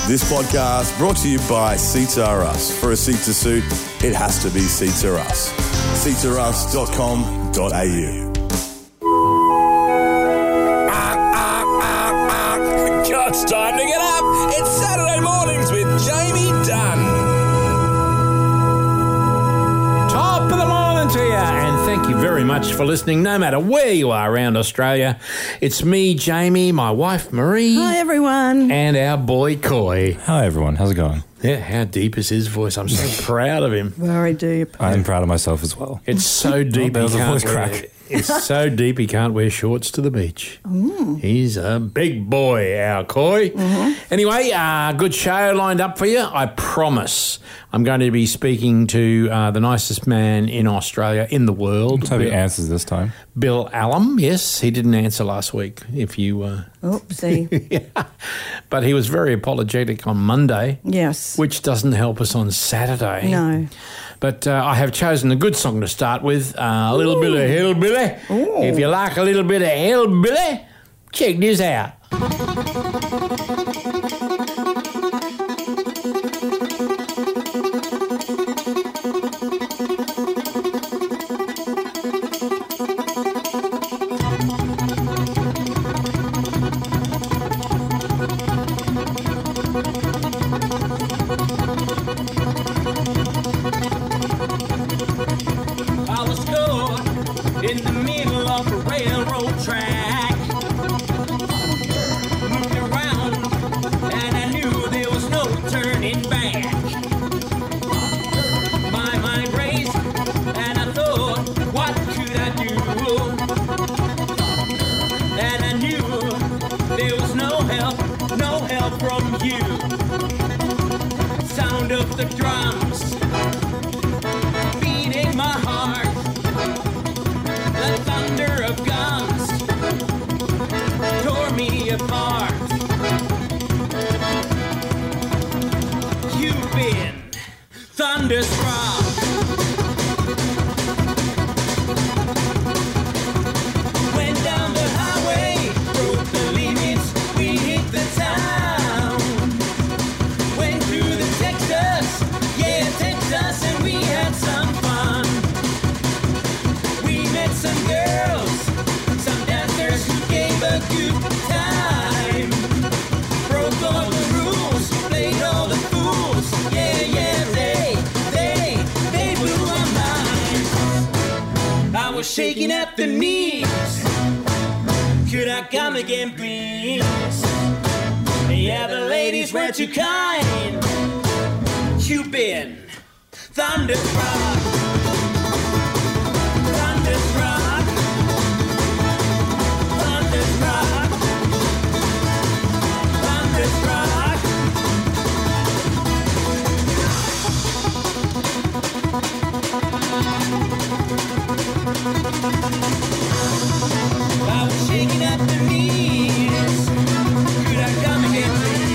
This podcast brought to you by Seats R Us. For a seat to suit, it has to be Seats R Us. seatsrus.com.au. God, it's time to get up. It's Saturday mornings with Jamie Dunn. Top of the morning to you, and thank you very much for listening, no matter where you are around Australia. It's me, Jamie, my wife, Marie. Hi, everyone. And our boy, Coy. Hi, everyone. How's it going? Yeah, how deep is his voice? I'm so proud of him. Very deep. I'm proud of myself as well. It's so deep there was he a can't voice wear, crack. It's so deep he can't wear shorts to the beach. He's a big boy, our Coy. Anyway, good show lined up for you. I promise I'm going to be speaking to the nicest man in Australia, in the world. Let's hope he answers this time. Bill Allen. Yes, he didn't answer last week, if you... Oopsie. Yeah. But he was very apologetic on Monday. Yes. Which doesn't help us on Saturday. No. But I have chosen a good song to start with, a little bit of hillbilly. Ooh. If you like a little bit of hillbilly, check this out. I was caught in the middle of a railroad track. Looked around and I knew there was no turning back. My mind raced and I thought, what could I do? And I knew there was no help from you. Sound of the drums beating my heart, the thunder of guns tore me apart. You've been thunderstruck. Went down the highway, broke the limits, we hit the town. Went through the Texas, and we had some fun. We met some girls, some dancers who gave a good time. Broke all the rules, played all the fools. Yeah, they blew my mind. I was shaking at the knees. Could I come again, please? Yeah, the ladies were too kind. You've been thunderstruck, thunderstruck, thunderstruck, thunderstruck. I was shaking at the knees. Could I come again, please?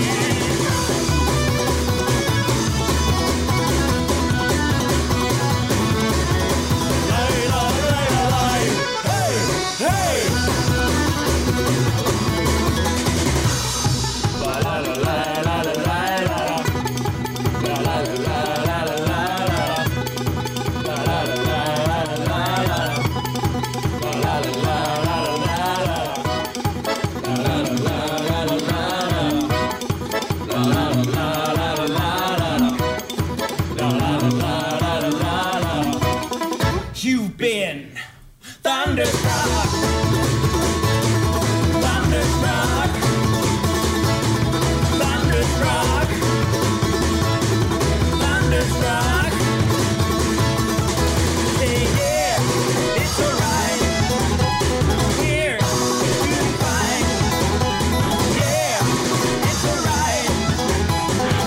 You've been thunderstruck, thunderstruck, thunderstruck, thunderstruck. Yeah, it's alright. We're doing fine. Yeah, it's alright.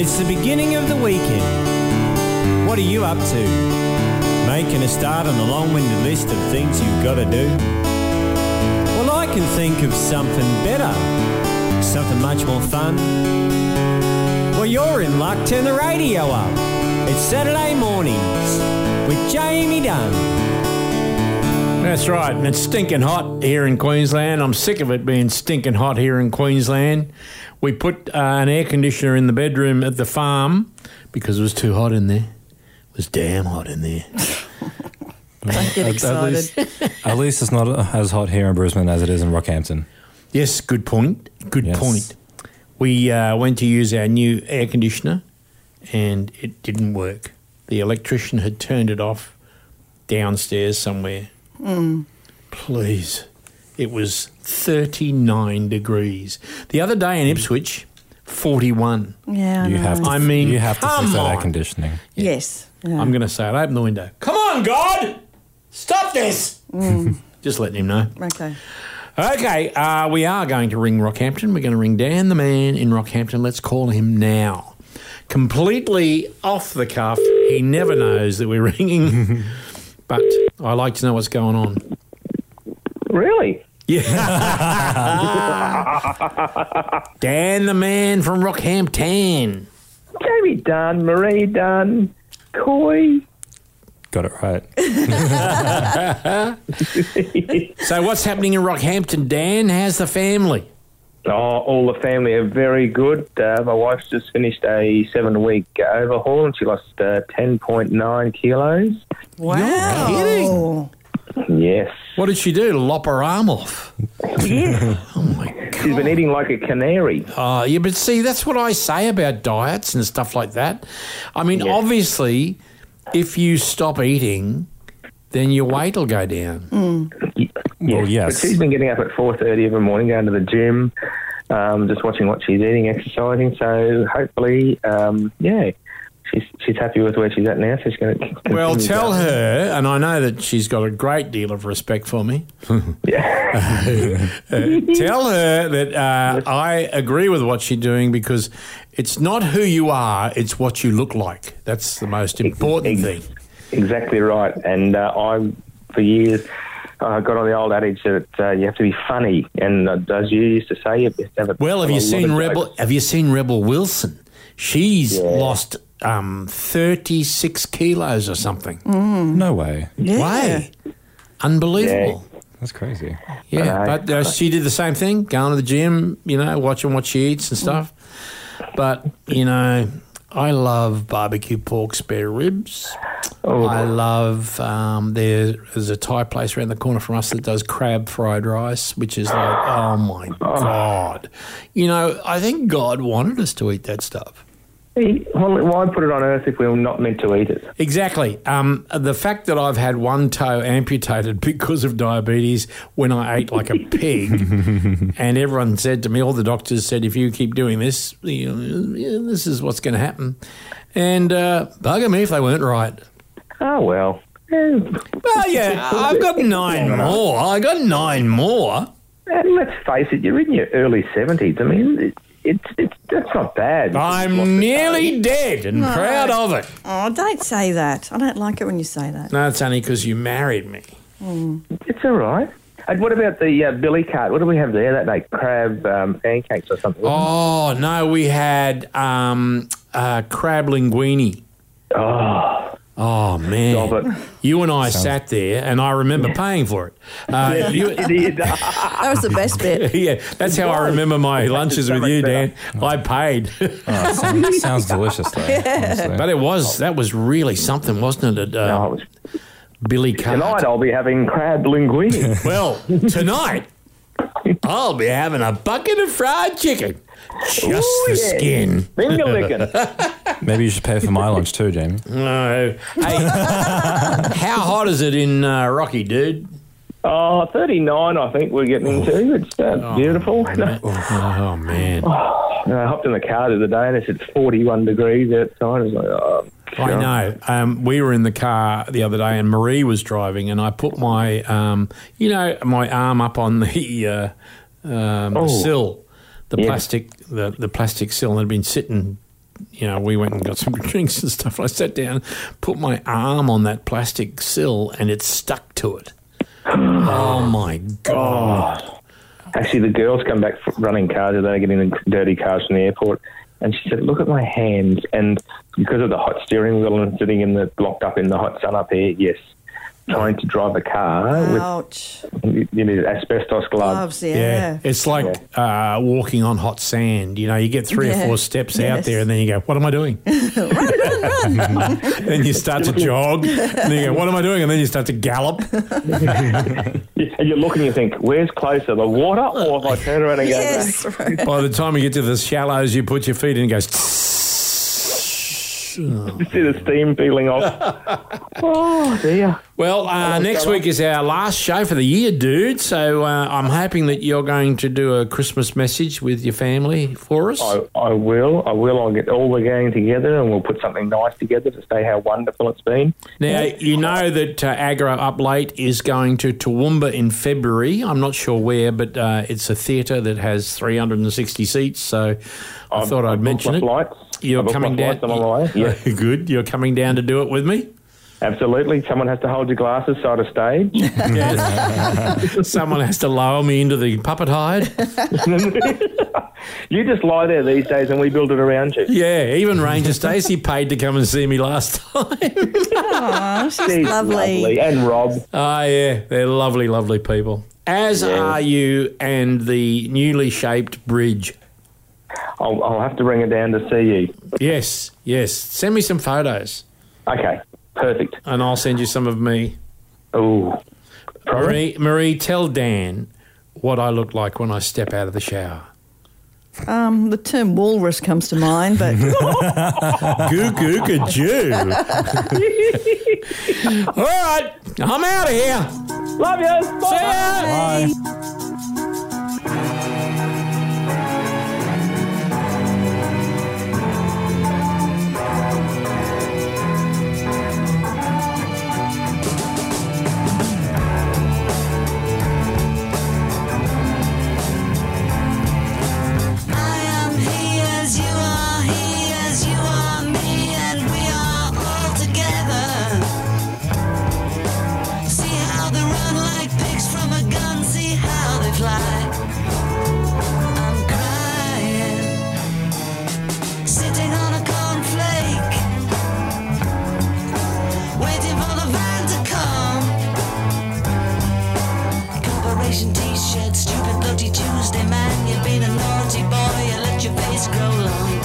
It's the beginning of the weekend. What are you up to? Making a start on the long-winded list of things you've got to do? Well, I can think of something better, something much more fun. Well, you're in luck. Turn the radio up. It's Saturday mornings with Jamie Dunn. That's right, and it's stinking hot here in Queensland. I'm sick of it being stinking hot here in Queensland. We put an air conditioner in the bedroom at the farm because it was too hot in there. It was damn hot in there. Don't get excited. At least it's not as hot here in Brisbane as it is in Rockhampton. Yes, good point. Good Yes. point. We went to use our new air conditioner and it didn't work. The electrician had turned it off downstairs somewhere. Please. It was 39 degrees. The other day in Ipswich, 41. Yeah, I You know. have to. I mean, you have to come fix that air on. conditioning. Yes. Yeah. I'm going to say it. Open the window. Come on, God! Stop this! Just letting him know. Okay. Okay, we are going to ring Rockhampton. We're going to ring Dan the man in Rockhampton. Let's call him now. Completely off the cuff. He never knows that we're ringing. But I like to know what's going on. Really? Yeah. Dan the man from Rockhampton. Jamie Dunn, Marie Dunn, Coy. Got it right. So what's happening in Rockhampton, Dan? How's the family? Oh, all the family are very good. My wife's just finished a 7-week overhaul and she lost 10.9 kilos. Wow. kidding. Yes. What did she do? Lop her arm off? Yes. Oh, my God. She's been eating like a canary. Oh, yeah, but see, that's what I say about diets and stuff like that. I mean, Yes. obviously, if you stop eating, then your weight will go down. Well, yes. But she's been getting up at 4:30 every morning, going to the gym, just watching what she's eating, exercising. So hopefully, she's happy with where she's at now. So she's going to. Well, tell her, and I know that she's got a great deal of respect for me. Tell her that I agree with what she's doing because it's not who you are, it's what you look like. That's the most important thing. Exactly right. And I, for years, got on the old adage that you have to be funny. And as you used to say, you have to have a Well, have you seen Rebel? Have you seen Rebel Wilson? She's lost 36 kilos or something. No way. Yeah. Way, unbelievable. That's crazy. Yeah, I know. but she did the same thing, going to the gym, watching what she eats and stuff. But, I love barbecue pork spare ribs. Oh. I love, there's a Thai place around the corner from us that does crab fried rice, which is like, oh my God. I think God wanted us to eat that stuff. Why put it on earth if we were not meant to eat it? Exactly. The fact that I've had one toe amputated because of diabetes when I ate like a pig, and everyone said to me, all the doctors said, if you keep doing this, this is what's going to happen. And bugger me if they weren't right. Oh, well. Well, yeah, I've got 9 more. I got 9 more. And let's face it, you're in your early 70s. I mean, that's not bad. I'm nearly dead and proud of it. Oh, don't say that. I don't like it when you say that. No, it's only because you married me. It's all right. And what about the Billy Cart? What do we have there that night? Crab pancakes or something? Oh, no, we had crab linguine. Oh, man. Stop it. You and I sat there, and I remember paying for it. That was the best bit. Yeah, that's how I remember my lunches with you, Dan. I paid. Sounds delicious, though. honestly. But that was really something, wasn't it? No, it was- Billy Cart. Tonight I'll be having crab linguine. Well, tonight, I'll be having a bucket of fried chicken. Just the skin. Finger licking. Maybe you should pay for my lunch too, Jamie. No. Hey, how hot is it in Rocky, dude? 39 I think we're getting into. It's beautiful. Oh, man. I hopped in the car the other day and it's 41 degrees outside. I was like, oh, I know. We were in the car the other day and Marie was driving and I put my, my arm up on the sill, the plastic sill that had been sitting we went and got some drinks and stuff. I sat down, put my arm on that plastic sill, and it stuck to it. Oh, my God. Actually, the girls come back running cars. They get in the dirty cars from the airport. And she said, look at my hands. And because of the hot steering wheel and sitting locked up in the hot sun up here, yes, trying to drive a car Ouch. with asbestos gloves. Gloves, yeah. It's like walking on hot sand. You get 3 or 4 steps out there and then you go, what am I doing? Then you start to jog and then you go, what am I doing? And then you start to gallop. And you look and you think, where's closer, the water or if I turn around and go Yes. back? Right. By the time you get to the shallows, you put your feet in and it goes... You see the steam peeling off. Oh, dear. Well, next week is our last show for the year, dude. So I'm hoping that you're going to do a Christmas message with your family for us. I will. I'll get all the gang together and we'll put something nice together to say how wonderful it's been. Now, you know that Agro Up Late is going to Toowoomba in February. I'm not sure where, but it's a theatre that has 360 seats, so I thought I'd mention it. Flights. You're coming down. I'm on my way. Yeah. Good. You're coming down to do it with me? Absolutely. Someone has to hold your glasses side of stage. Yes. Someone has to lower me into the puppet hide. You just lie there these days and we build it around you. Yeah, even Ranger Stacey paid to come and see me last time. Oh, she's She's lovely. And Rob. Oh, yeah, they're lovely, lovely people. As are you and the newly shaped bridge. I'll have to bring her down to see you. Yes. Send me some photos. Okay, perfect. And I'll send you some of me. Oh, Marie, tell Dan what I look like when I step out of the shower. The term walrus comes to mind, but Goo-goo-ga-joo. All right, I'm out of here. love you. See ya. Bye. T-shirt, stupid bloody Tuesday, man. You've been a naughty boy, you let your face grow long.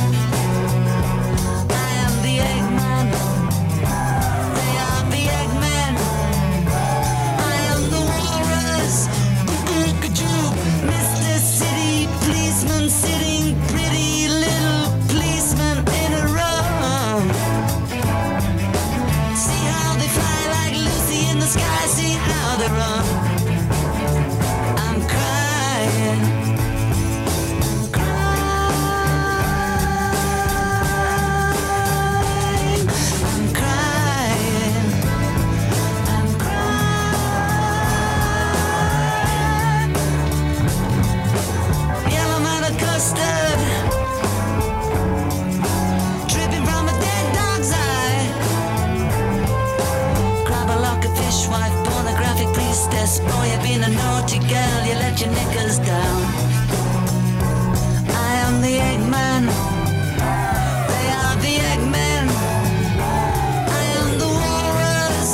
I am the Eggman, they are the Eggmen. I am the walrus, Mr. City Policeman, sitting pretty little policeman in a row. See how they fly like Lucy in the sky, see how they run. I'm crying. Yellow man of custard, dripping from a dead dog's eye. Grab a lock of fishwife, pornographic priestess. Boy, you've been a naughty girl, you let your knickers down. I am the Eggman, they are the Eggmen. I am the walrus,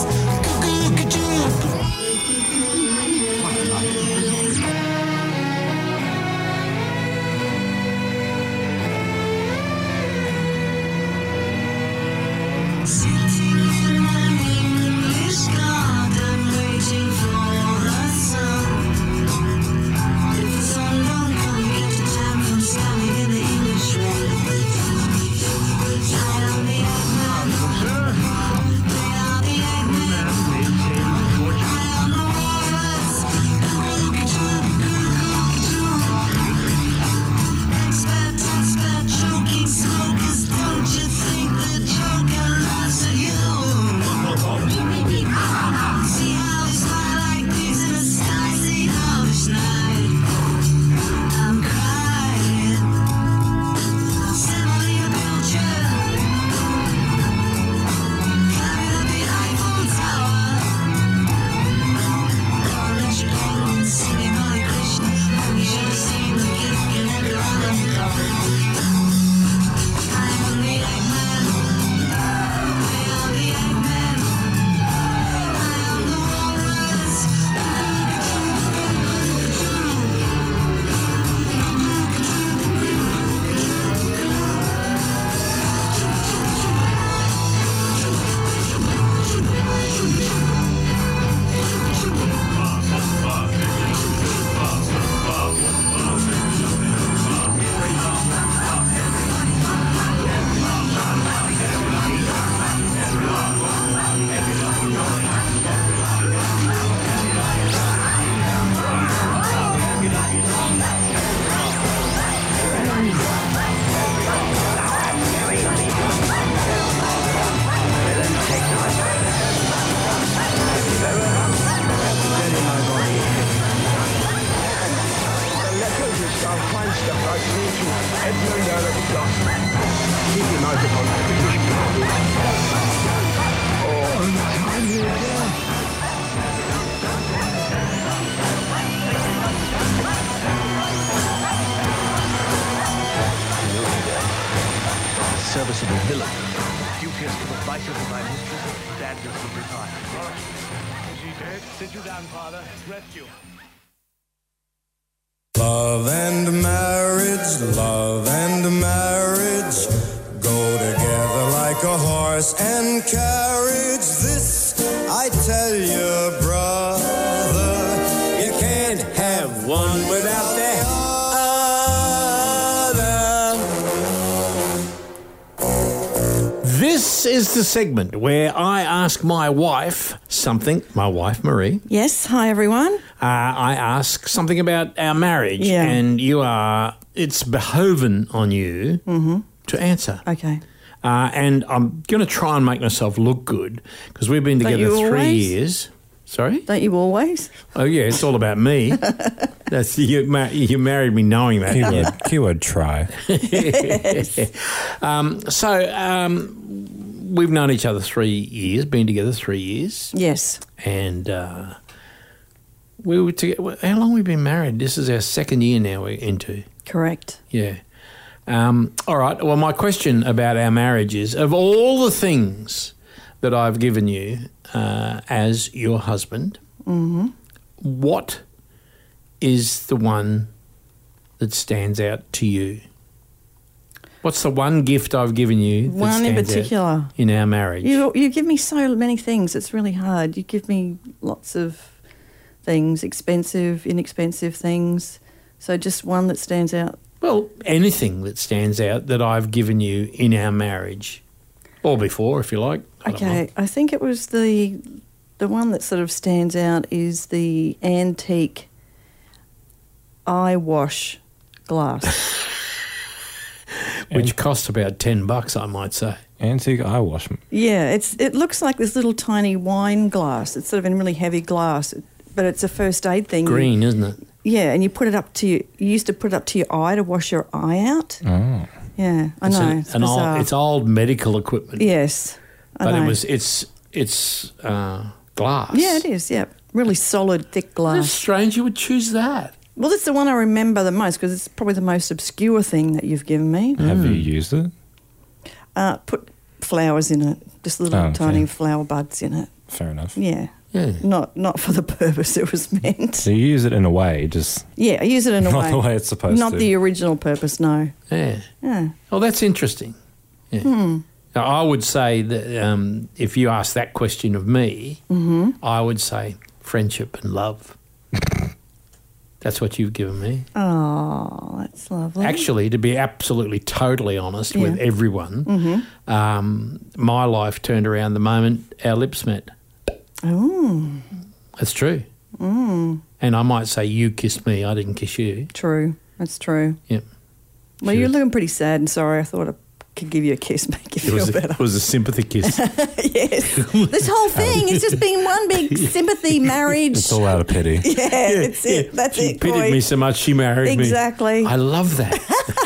sitting in an English garden, waiting for the sun. If the sun don't come, get the time from standing in the English rain. I am the Eggman, they are the Eggmen. I am the walrus, expert, choking smokers. Don't you think the joker laughs at you? possible villain. Duteous to the vices of my mistress, stand just to reply. Is he dead? Sit you down, Father. Rest you. Love and marriage go together like a horse and carriage. This I tell you, brother, you can't have one without the other. This is the segment where I ask my wife something, my wife Marie. Yes, hi everyone. I ask something about our marriage, and it's behoven on you to answer. Okay. And I'm going to try and make myself look good because we've been together 3 years. Sorry? Don't you always? Oh, yeah, it's all about me. That's you married me knowing that. Keyword try. We've known each other 3 years, been together 3 years. Yes. And we were together. How long have we been married? This is our second year now we're into. Correct. Yeah. All right. Well, my question about our marriage is, of all the things that I've given you as your husband, what is the one that stands out to you? What's the one gift I've given you that One in stands particular out in our marriage? You give me so many things. It's really hard. You give me lots of things, expensive, inexpensive things. So just one that stands out. Well, anything that stands out that I've given you in our marriage, or before, if you like. I think it was the one that sort of stands out is the antique eye wash glass. Which costs about $10, I might say. Antique eye wash. Yeah, it looks like this little tiny wine glass. It's sort of in really heavy glass, but it's a first aid thing. Green, isn't it? Yeah, and you put it up to you used to put it up to your eye to wash your eye out. Oh. Yeah, I know. It's old medical equipment. Yes, I know. It's glass. Yeah, it is. Yeah, really solid, thick glass. It's strange you would choose that. Well, that's the one I remember the most because it's probably the most obscure thing that you've given me. Have you used it? Put flowers in it, just little tiny flower buds in it. Fair enough. Yeah. Yeah. Not for the purpose it was meant. So you use it in a way, just... Yeah, I use it in a way. Not the way it's supposed to. Not the original purpose, no. Yeah. Yeah. Oh, that's interesting. Yeah. Now, I would say that if you ask that question of me, I would say friendship and love. That's what you've given me. Oh, that's lovely. Actually, to be absolutely, totally honest with everyone, my life turned around the moment our lips met. Oh. That's true. And I might say you kissed me, I didn't kiss you. True. That's true. Yep. Well, you're looking pretty sad and sorry. I thought I could give you a kiss, make you feel better. It was a sympathy kiss. Yes. This whole thing has just been one big sympathy marriage. It's all out of pity. Yeah, it's it. That's she it, pitied me so much she married me. Exactly. I love that.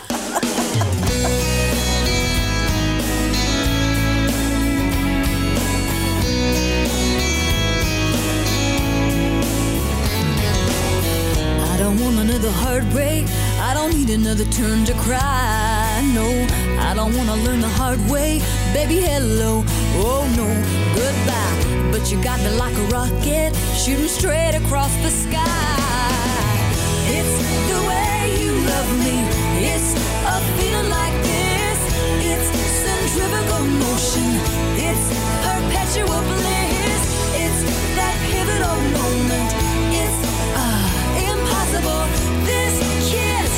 I don't want another heartbreak. I don't need another turn to cry. No, I don't want to learn the hard way. Baby, hello. Oh, no, goodbye. But you got me like a rocket, shooting straight across the sky. It's the way you love me. It's a feeling like this. It's centrifugal motion. It's perpetual bliss. It's that pivotal moment. It's impossible. This kiss,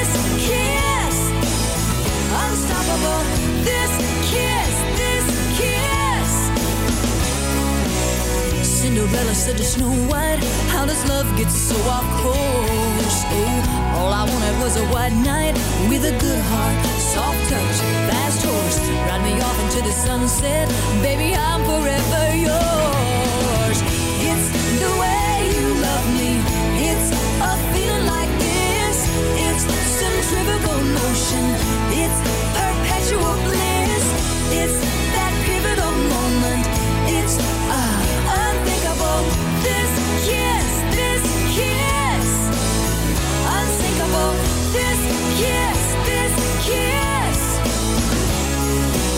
unstoppable. This kiss. Cinderella said to Snow White, how does love get so off course? Oh, all I wanted was a white knight with a good heart, soft touch, fast horse. Ride me off into the sunset, baby, I'm forever yours. It's the way you love me. It's a feeling like this. It's centrifugal motion. It's perpetual bliss. It's that pivotal moment. It's unthinkable. This kiss, unsinkable. This kiss.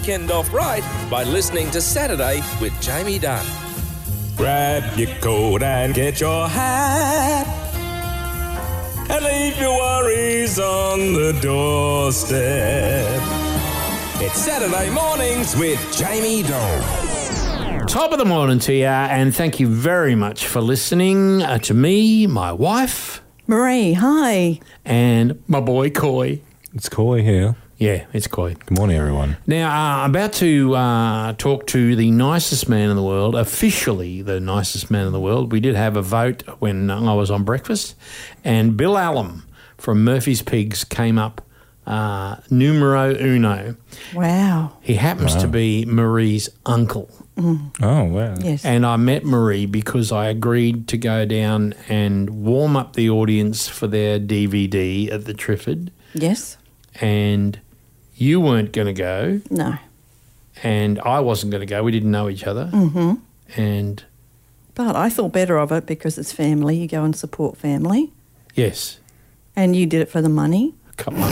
weekend off right by listening to Saturday with Jamie Dunn. Grab your coat and get your hat and leave your worries on the doorstep. It's Saturday mornings with Jamie Dunn. Top of the morning to you, and thank you very much for listening to me, my wife, Marie, hi. and my boy Coy. It's Coy here. Yeah, it's Coy. Good morning, everyone. Now, I'm about to talk to the nicest man in the world, officially the nicest man in the world. We did have a vote when I was on breakfast, and Bill Allen from Murphy's Pigs came up numero uno. Wow. He happens to be Marie's uncle. Oh, wow. Yes. And I met Marie because I agreed to go down and warm up the audience for their DVD at the Trifford. Yes. And you weren't going to go. No. And I wasn't going to go. We didn't know each other. Mm-hmm. And But I thought better of it because it's family. You go and support family. yes, And you did it for the money. a couple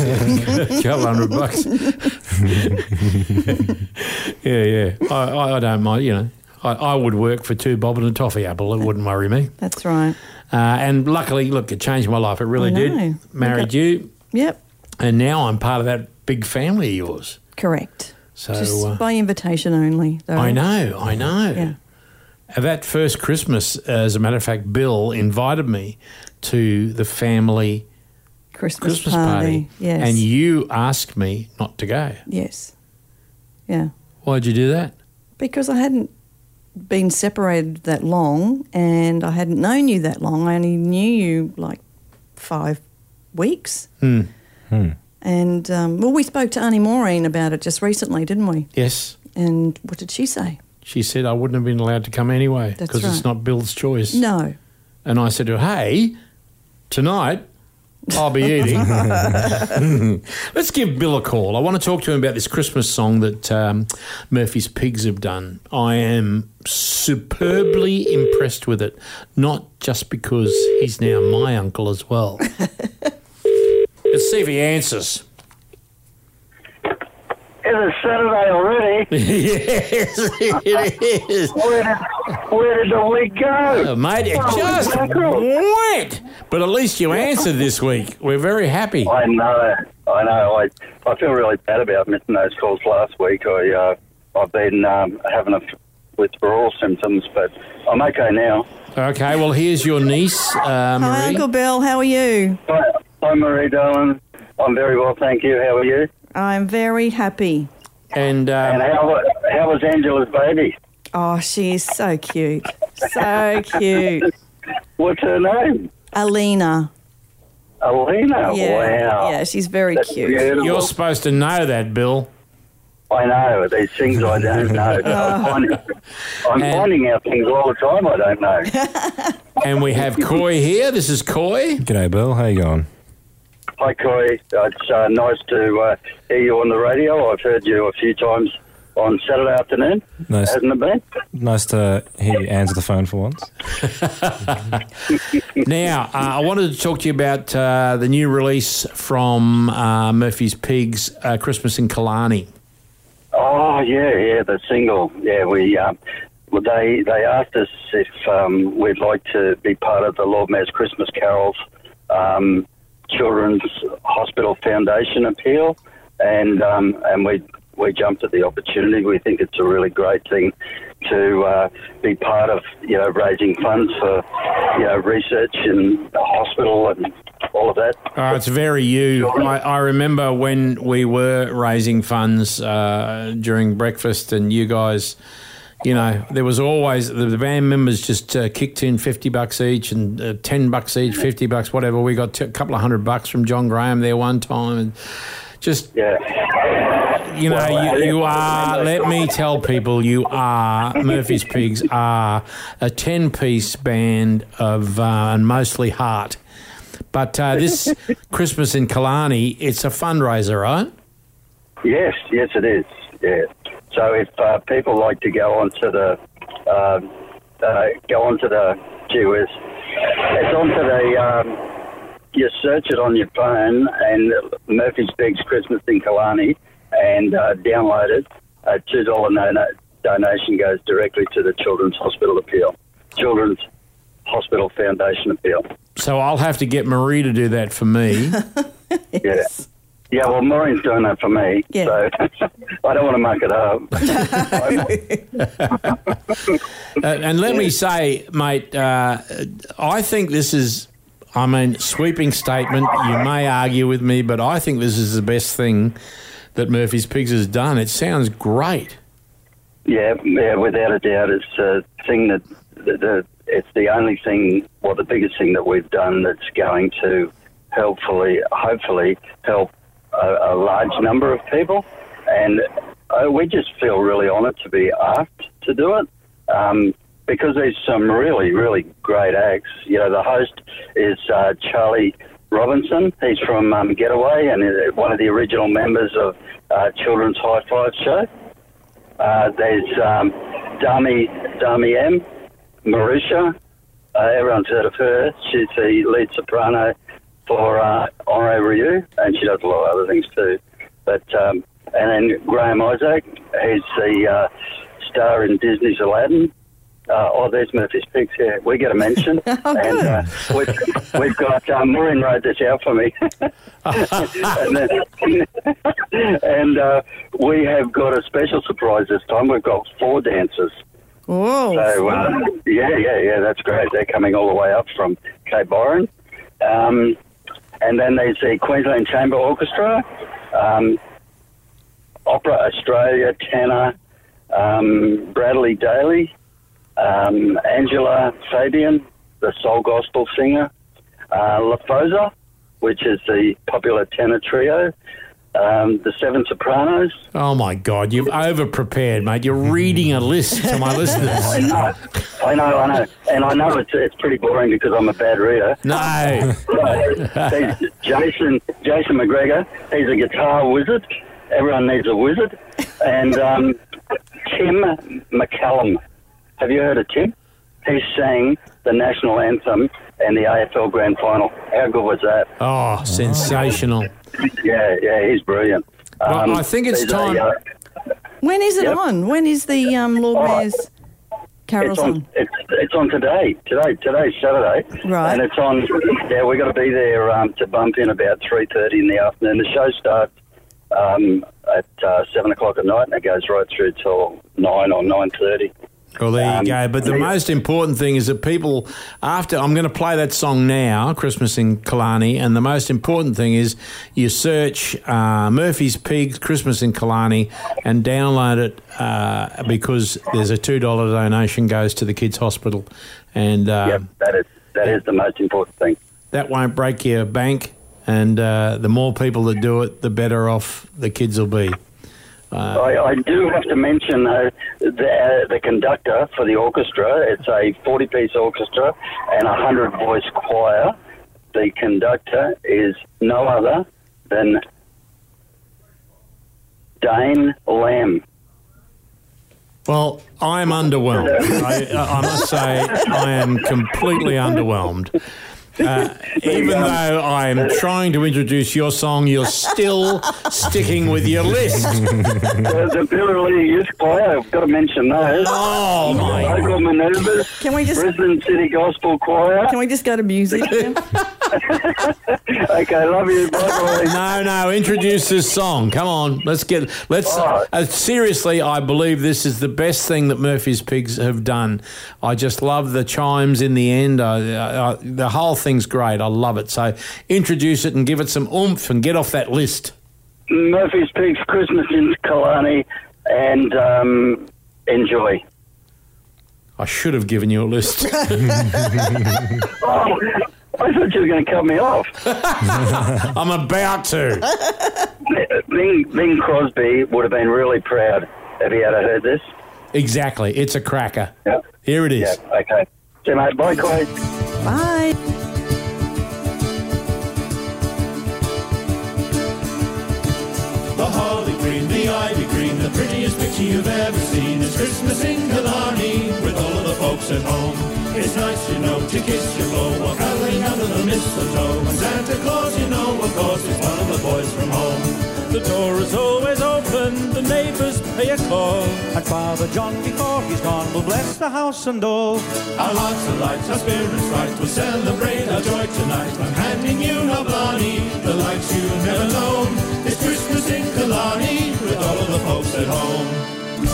$100. Yeah. I don't mind, you know. I would work for 2 bob and a toffee apple. It wouldn't worry me. That's right. And luckily, look, it changed my life. It really I know. did. Married you. Yep. And now I'm part of that big family of yours. Correct. So Just by invitation only, though. I know. Yeah. That first Christmas, as a matter of fact, Bill invited me to the family Christmas party. Yes. And you asked me not to go. Yes. Yeah. Why'd you do that? Because I hadn't been separated that long and I hadn't known you that long. I only knew you like 5 weeks. And, well, we spoke to Auntie Maureen about it just recently, didn't we? Yes. And what did she say? She said I wouldn't have been allowed to come anyway That's because it's right. not Bill's choice. No. And I said to her, hey, tonight I'll be eating. Let's give Bill a call. I want to talk to him about this Christmas song that Murphy's Pigs have done. I am superbly impressed with it, not just because he's now my uncle as well. Let's see if he answers. It's Saturday already. Yes, it is. Where did the week go? Oh, mate, it just went. But at least you answered this week. We're very happy. I know. I feel really bad about missing those calls last week. I've been having withdrawal symptoms, but I'm okay now. Okay, well, here's your niece, Marie. Hi, Uncle Bill. How are you? Hi, Marie, darling. I'm very well, thank you. How are you? I'm very happy. And how was Angela's baby? Oh, she is so cute. So cute. What's her name? Alina. Alina? Yeah. Wow. Yeah, she's very That's cute. beautiful. You're supposed to know that, Bill. I know. These things I don't know. I'm finding out things all the time I don't know. And we have Coy here. This is Coy. G'day, Bill. How you going? Hi, Coy. It's nice to hear you on the radio. I've heard you a few times on Saturday afternoon, Nice. hasn't it been? Nice to hear you answer the phone for once. Now, I wanted to talk to you about the new release from Murphy's Pigs, Christmas in Killarney. Oh, yeah, the single. Yeah, well, they asked us if we'd like to be part of the Lord Mayor's Christmas Carols Children's Hospital Foundation appeal, and we jumped at the opportunity. We think it's a really great thing to be part of, raising funds for, research in the hospital and all of that. It's very you. I remember when we were raising funds during breakfast, and you guys, there was always the band members just kicked in $50 each and $10 each, $50, whatever. We got a couple of $100 from John Graham there one time, and just you are. Let me tell people, you are Murphy's Pigs are a 10-piece band of and mostly heart. But this Christmas in Killarney, it's a fundraiser, right? Yes, it is. Yeah. So if people like to go onto the it's onto the you search it on your phone and Murphy's Pigs Christmas in Killarney, and download it. A $2 donation goes directly to the Children's Hospital Appeal. Children's Hospital Foundation Appeal. So I'll have to get Marie to do that for me. Yes. Yeah, well, Maureen's doing that for me, so I don't want to muck it up. And let me say, mate, I think this is, sweeping statement. You may argue with me, but I think this is the best thing that Murphy's Pigs has done. It sounds great. Yeah, without a doubt. It's a thing that it's the only thing, the biggest thing that we've done that's going to hopefully help a large number of people, and we just feel really honoured to be asked to do it because there's some really, really great acts. You know, the host is Charlie Robinson. He's from Getaway and is one of the original members of Children's High Five Show. There's Dami M, Marisha. Everyone's heard of her. She's the lead soprano for Henri Rieu, and she does a lot of other things too. But and then Graham Isaac, he's the star in Disney's Aladdin. There's Murphy's Pigs here. We get a mention. And we've got Maureen wrote this out for me. and we have got a special surprise this time. We've got 4 dancers. Whoa. So, yeah, that's great. They're coming all the way up from Cape Byron. And then there's the Queensland Chamber Orchestra, Opera Australia tenor, Bradley Daly, Angela Fabian, the soul gospel singer, La Fosa, which is the popular tenor trio, the Seven Sopranos. Oh, my God, you've over-prepared, mate. You're reading a list to my listeners. I know. And I know it's pretty boring because I'm a bad reader. No. There's Jason McGregor. He's a guitar wizard. Everyone needs a wizard. And Tim McCallum. Have you heard of Tim? He sang the national anthem and the AFL Grand Final. How good was that? Oh, sensational. Yeah, he's brilliant. Well, I think it's time. When is it on? When is the Lord Mayor's Carol song? It's on today. Today's Saturday. Right. And it's on, we've got to be there to bump in about 3:30 in the afternoon. The show starts at 7 o'clock at night and it goes right through till 9 or 9:30. Well, there you go. But the most important thing is that people, I'm going to play that song now, Christmas in Killarney, and the most important thing is you search Murphy's Pigs, Christmas in Killarney, and download it because there's a $2 donation goes to the kids' hospital. And that is the most important thing. That won't break your bank, and the more people that do it, the better off the kids will be. I do have to mention the conductor for the orchestra. It's a 40-piece orchestra and a 100-voice choir. The conductor is no other than Dane Lamb. Well, I'm underwhelmed. I must say I am completely underwhelmed. Even though I'm trying to introduce your song, you're still sticking with your list. The Pillarly Youth Choir, I've got to mention those. Oh, my God. Local Manoeuvres, Brisbane City Gospel Choir. Can we just go to music? Okay, love you. Bye-bye. No, introduce this song. Come on, seriously, I believe this is the best thing that Murphy's Pigs have done. I just love the chimes in the end. The whole thing's great. I love it. So introduce it and give it some oomph and get off that list. Murphy's Pigs, Christmas in Killarney, and enjoy. I should have given you a list. I thought you were going to cut me off. I'm about to. Bing Crosby would have been really proud if he had heard this. Exactly. It's a cracker. Yep. Here it is. Yeah, okay. See you, mate. Bye, Clay. Bye. The holly green, the ivy green, the prettiest picture you've ever seen. It's Christmas in Killarney with all of the folks at home. It's nice, you know, to kiss your beau while caroling under the mistletoe. And Santa Claus, you know, of course, is one of the boys from home. The door is always open yes, oh. And Father John, before he's gone, will bless the house and all. Our hearts are light, our spirits right, we'll celebrate our joy tonight. I'm handing you now, Blarney, the lights you've never known. It's Christmas in Killarney, with all of the folks at home.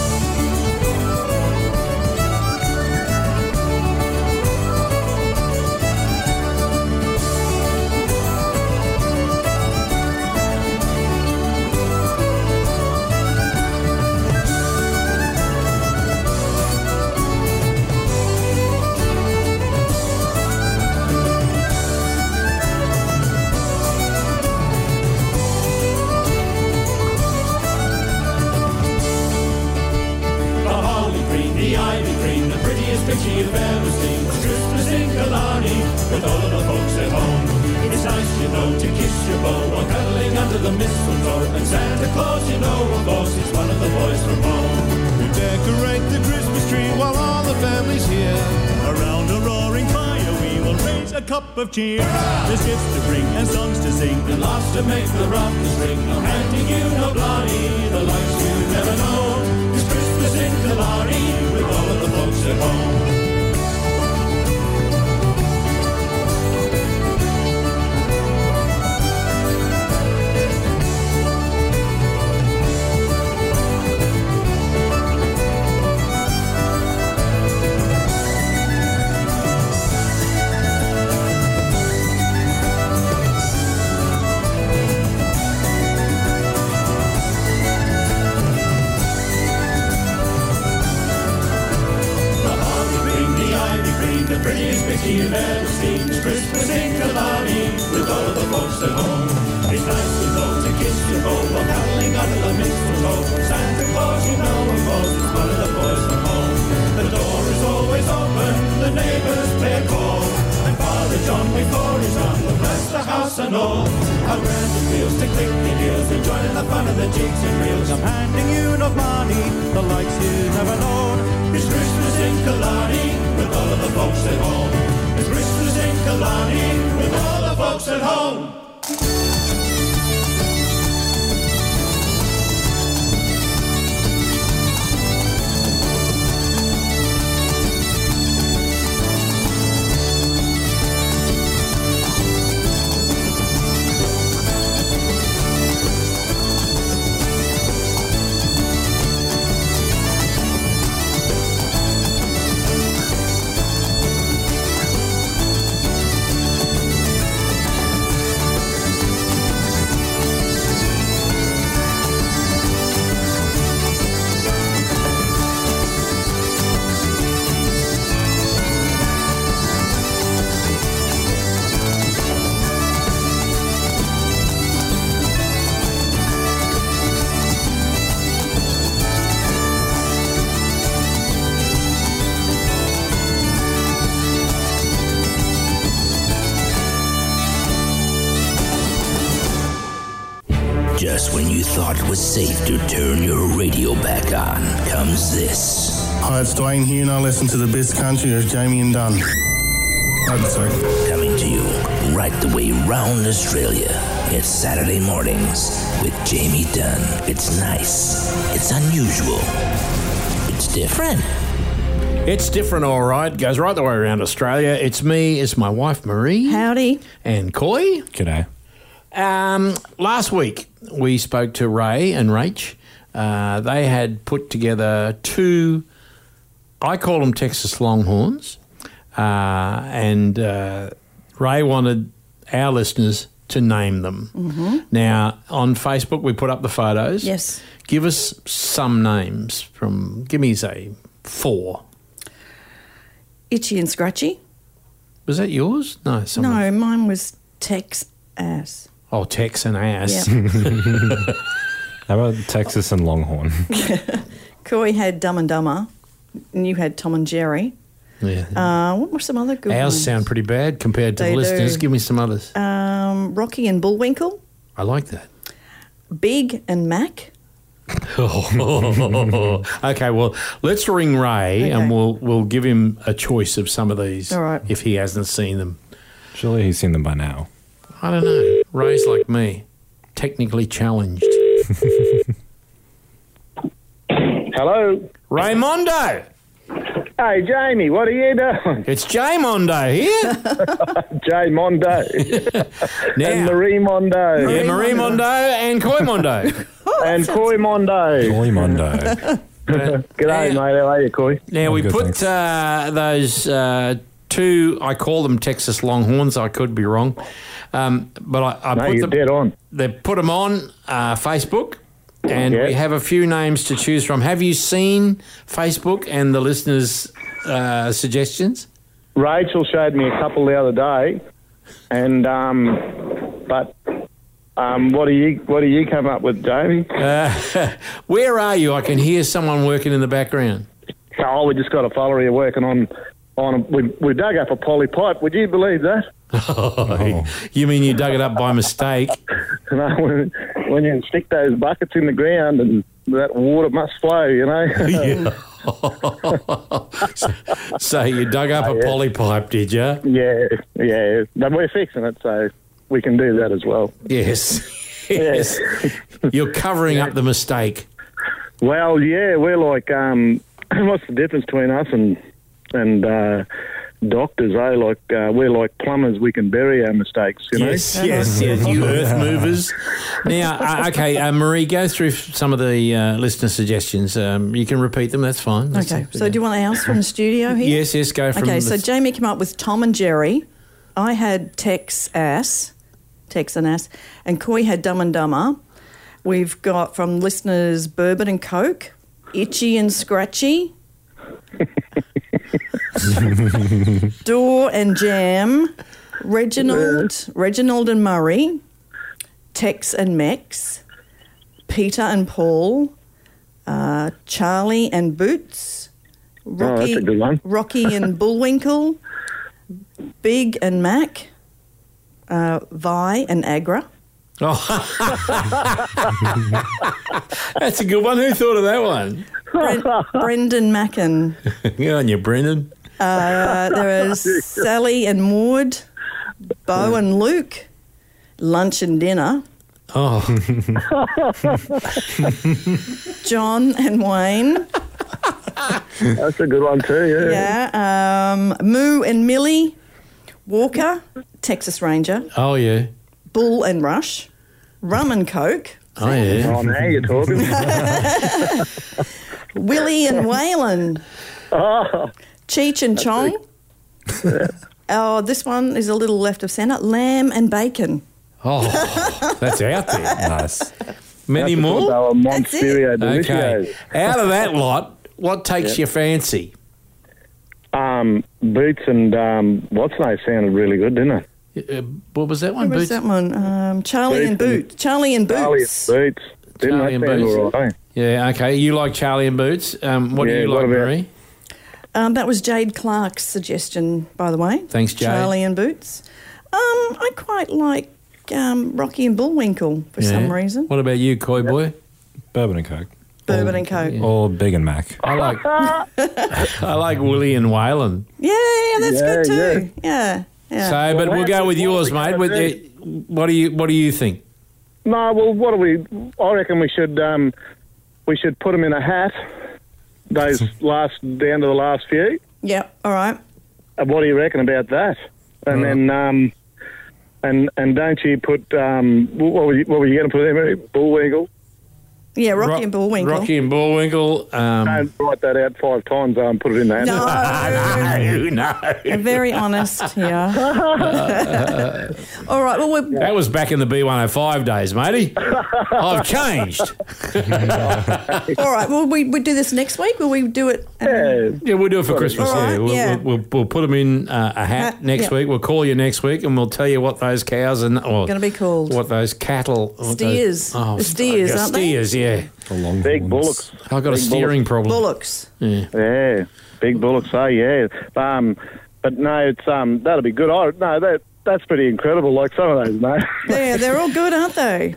Picture you've ever seen was Christmas in Killarney with all of the folks at home. It's nice, you know, to kiss your beau while cuddling under the mistletoe. And Santa Claus, you know, of course, is one of the boys from home. We decorate the Christmas tree while all the family's here. Around a roaring fire we will raise a cup of cheer. There's gifts to bring and songs to sing and laughs to make the rockers ring. I'm handing you no Blarney, the lights you've never known. It's Christmas in Killarney with all of the folks at home. You've ever seen it's Christmas in Killarney with all of the folks at home. It's nice to know to kiss your beau while cuddling under the mistletoe. Santa Claus, you know, of course, is one of the boys from home. The door is always open, the neighbours play a call, and Father John, before he's gone, will bless the house and all. How grand it feels to click your heels and join in the fun of the jigs and reels. I'm handing you no money, the lights you've never known. It's Christmas in Killarney with all of the folks at home. It's Christmas in Killarney with all the folks at home. Just when you thought it was safe to turn your radio back on, comes this. Hi, it's Dwayne here and I listen to the best country of Jamie and Dunn. Coming to you right the way round Australia. It's Saturday mornings with Jamie Dunn. It's nice. It's unusual. It's different. It's different, all right. Goes right the way around Australia. It's me, it's my wife, Marie. Howdy. And Coy. G'day. Last week, we spoke to Ray and Rach. They had put together two, I call them Texas Longhorns, and Ray wanted our listeners to name them. Mm-hmm. Now, on Facebook, we put up the photos. Yes. Give us some names from, give me, say, 4. Itchy and Scratchy. Was that yours? No, someone. No, mine was Tex Ass. Oh, Tex and Ass. Yep. How about Texas and Longhorn? Coy had Dumb and Dumber, and you had Tom and Jerry. Yeah. What were some other good Ours ones? sound pretty bad compared to They the listeners. do. Give me some others. Rocky and Bullwinkle. I like that. Big and Mac. Okay, well, let's ring Ray and Okay. we'll give him a choice of some of these All right. if he hasn't seen them. Surely he's seen them by now. I don't know. Ray's like me, technically challenged. Hello. Raymondo. Hey, Jamie, what are you doing? It's J-Mondo here. J Mondo. And Marie Mondo. Yeah, Marie Mondo and Koi Mondo. And Koi Mondo. Koi Mondo. G'day, mate. How are you, Koi? Now, we put those two, I call them Texas Longhorns. I could be wrong. But I No, put you're them, dead on. They put them on Facebook, and we have a few names to choose from. Have you seen Facebook and the listeners' suggestions? Rachel showed me a couple the other day, and what do you come up with, Jamie? Where are you? I can hear someone working in the background. Oh, we just got a fella here working on. We dug up a poly pipe. Would you believe that? Oh. You mean you dug it up by mistake? No, when you stick those buckets in the ground and that water must flow, you know. Yeah. So you dug up a poly pipe, did you? Yeah. But we're fixing it, so we can do that as well. Yes. Yes. You're covering up the mistake. Well, yeah, we're like, what's the difference between us and doctors, eh? Like, we're like plumbers. We can bury our mistakes, you know? Yes, you earth movers. Now, okay, Marie, go through some of the listener suggestions. You can repeat them, that's fine. Okay, so do you want ours from the studio here? Yes, go from Okay, so Jamie came up with Tom and Jerry. I had Tex and Ass, and Koi had Dumb and Dumber. We've got from listeners Bourbon and Coke, Itchy and Scratchy, Door and Jam, Reginald and Murray, Tex and Mex, Peter and Paul, Charlie and Boots, that's a good one. Rocky and Bullwinkle, Big and Mac, Vi and Agra. That's a good one. Who thought of that one? Brendan Mackin. Good on you, Brendan. There is Sally and Maud, Bo and Luke, Lunch and Dinner. Oh. John and Wayne. That's a good one too, yeah. Yeah. Moo and Millie, Walker, Texas Ranger. Oh, yeah. Bull and Rush, Rum and Coke. Oh, yeah. Oh, now you're talking. Willie and Waylon. Oh. Cheech and Chong. Oh, this one is a little left of centre. Lamb and Bacon. Oh, that's out there. Nice. Many more? That's it. Okay. Out of that lot, what takes your fancy? Boots and what's name sounded really good, didn't it? What was that one? What was that one? Charlie and Boots. Charlie and Boots. Charlie and Boots. Didn't Charlie and that sound Boots. all right? Yeah, okay. You like Charlie and Boots. What do you like, Marie? That was Jade Clark's suggestion, by the way. Thanks, Jade. Charlie and Boots. I quite like Rocky and Bullwinkle for some reason. What about you, Koi boy? Bourbon and Coke. Bourbon and Coke. Or Big and Mac. I like Willie and Waylon. Yeah, that's good too. Yeah. So, but we'll go with yours, mate. What do you think? No, well, I reckon we should put them in a hat. Those down to the last few. Yeah. All right. What do you reckon about that? And then and don't you put what were you going to put there, Bullwinkle? Yeah, Rocky and Bullwinkle. Rocky and Bullwinkle. Don't write that out 5 times and put it in there. No. I'm very honest here. All right. Well, that was back in the B105 days, matey. I've changed. All right. Will we do this next week? Will we do it? Yeah, we'll do it for Christmas. All right, We'll put them in a hat next week. We'll call you next week and we'll tell you what those cows and going to be called. What those cattle steers. Steers, aren't they? Steers, yeah. Big bullocks. I've got a steering problem. Bullocks. Yeah, big bullocks. Oh yeah. But no, it's that'll be good. That's pretty incredible. Like some of those, mate. Yeah, they're all good, aren't they?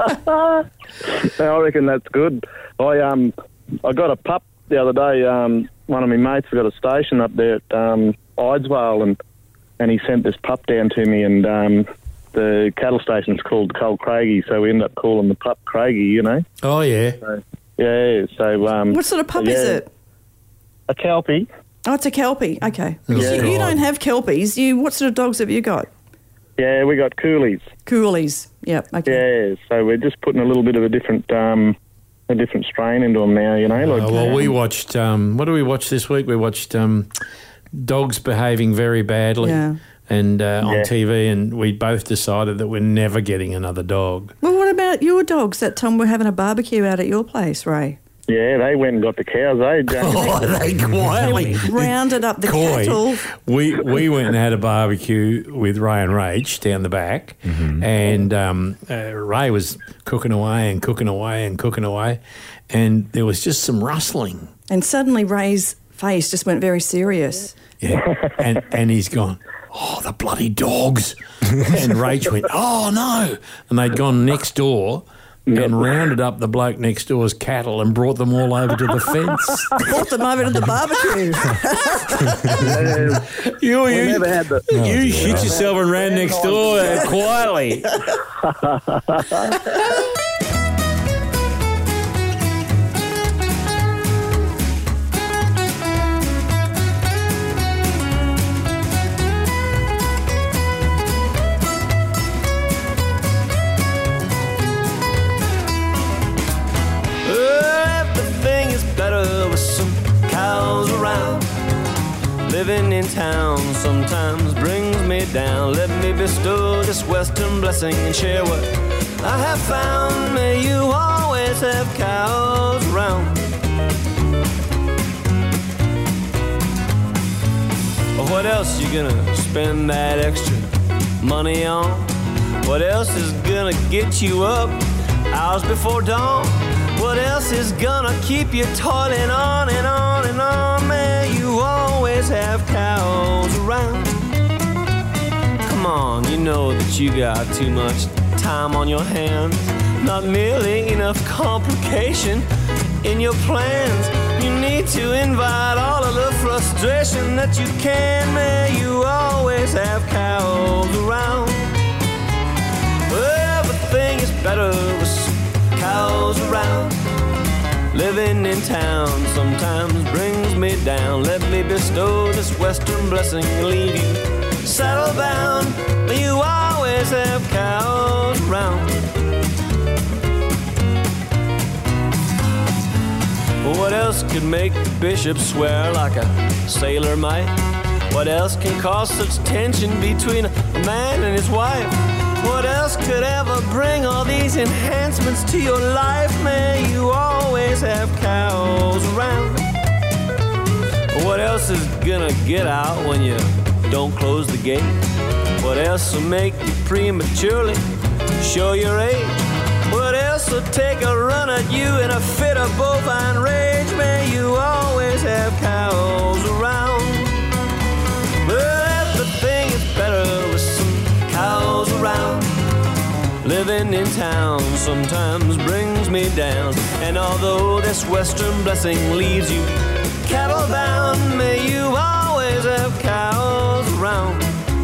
I reckon that's good. I got a pup the other day. One of my mates got a station up there at Idesvale, and he sent this pup down to me, and the cattle station's called Cole Craigie, so we ended up calling the pup Craigie, you know. Oh, yeah. So, Yeah, so... What sort of pup is it? A Kelpie. Oh, it's a Kelpie. Okay. Yeah. You don't have Kelpies. What sort of dogs have you got? Yeah, we got Coolies. Coolies. Yep. Okay. Yeah, so we're just putting a little bit of a different strain into them now, you know. Like, we watched, what did we watch this week? We watched dogs behaving very badly and on TV, and we both decided that we're never getting another dog. Well, what about your dogs? That time we're having a barbecue out at your place, Ray. Yeah, they went and got the cows, They quietly rounded up the cattle. We went and had a barbecue with Ray and Rach down the back, and Ray was cooking away, and there was just some rustling. And suddenly Ray's face just went very serious. Yeah, and he's gone, oh, the bloody dogs. And Rach went, oh, no. And they'd gone next door and rounded up the bloke next door's cattle and brought them all over to the fence. Brought them over to the barbecue. You shit yourself and ran next door quietly. Living in town sometimes brings me down. Let me bestow this Western blessing and share what I have found. May you always have cows around. What else you gonna spend that extra money on? What else is gonna get you up hours before dawn? What else is gonna keep you toiling on and on and on? May you always have cows around. Come on, you know that you got too much time on your hands. Not merely enough complication in your plans. You need to invite all of the frustration that you can. May you always have cows around. Everything is better with some cows around. Living in town sometimes brings me down. Let me bestow this Western blessing and leave you saddle bound. May you always have cows around. What else could make the bishop swear like a sailor might? What else can cause such tension between a man and his wife? What else could ever bring all these enhancements to your life? May you always have cows around. What else is gonna get out when you don't close the gate? What else will make you prematurely show your age? What else will take a run at you in a fit of bovine rage? May you always have cows around. But everything is better with some cows around. Living in town sometimes brings me down. And although this Western blessing leaves you cattle bound, may you always have cows around.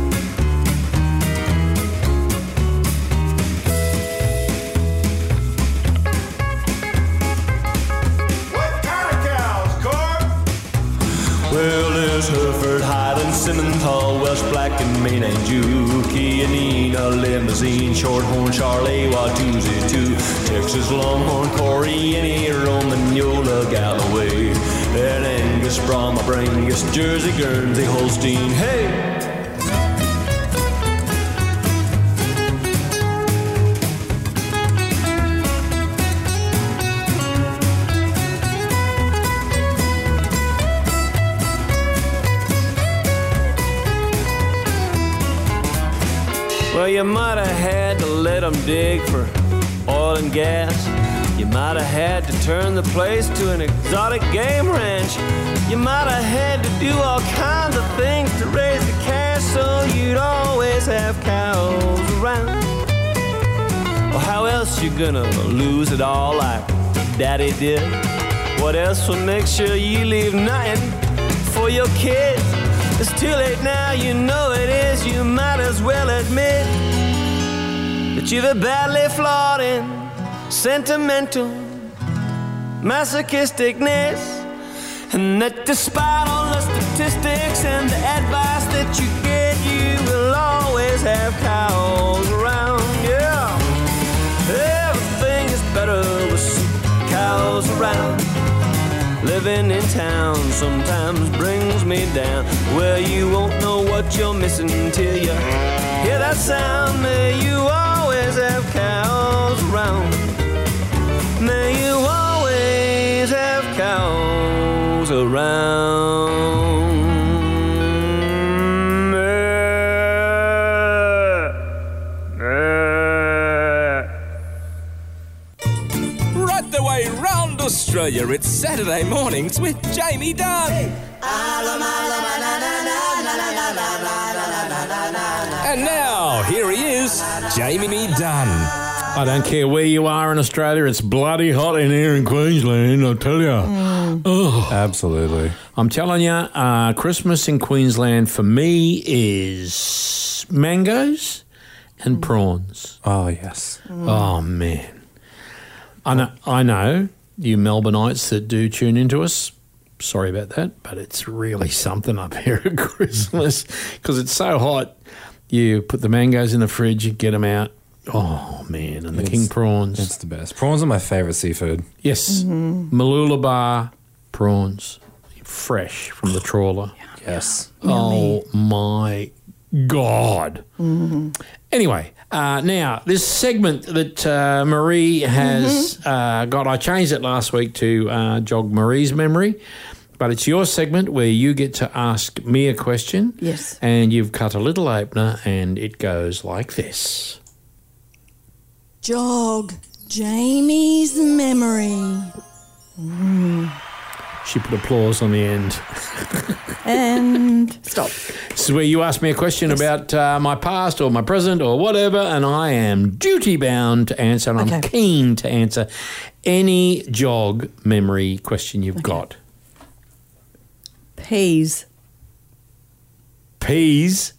Well, there's Hereford, Highland, Simmental, Welsh Black and Maine and Juki, Nina, Limousine, Shorthorn, Charlie, Watusi, too, Texas Longhorn, Corriente, Roman, Yola, Galloway, and Angus, Brahma, Brangus, Jersey, Guernsey, Holstein, hey! Well, you might have had to let them dig for oil and gas. You might have had to turn the place to an exotic game ranch. You might have had to do all kinds of things to raise the cash so you'd always have cows around. Well, how else you gonna lose it all like Daddy did? What else will make sure you leave nothing for your kids? It's too late now, you know it is. You might as well admit that you've a badly flawed and sentimental masochisticness. And that despite all the statistics and the advice that you get, you will always have cows around, yeah. Everything is better with some cows around. Living in town sometimes brings me down, where you won't know what you're missing till you hear that sound. May you always have cows around. May you always have cows around. Right the way round Australia, it's Saturday mornings with Jamie Dunn. And now, here he is, Jamie Dunn. I don't care where you are in Australia, it's bloody hot in here in Queensland, I'll tell you. Oh. Absolutely. I'm telling you, Christmas in Queensland for me is mangoes and prawns. Oh, yes. Oh, man. I know you Melbourneites that do tune into us, sorry about that, but it's really something up here at Christmas because it's so hot. You put the mangoes in the fridge, you get them out. Oh, man, and the king prawns. It's the best. Prawns are my favourite seafood. Yes. Mooloolaba prawns, fresh from the trawler. Yes. Oh, my God. Anyway, now, this segment that Marie has got, I changed it last week to jog Marie's memory, but it's your segment where you get to ask me a question. Yes. And you've cut a little opener and it goes like this. Jog Jamie's memory. She put applause on the end. And stop. This is where you ask me a question about my past or my present or whatever, and I am duty-bound to answer, and I'm keen to answer any jog memory question you've got. Peas. Peas?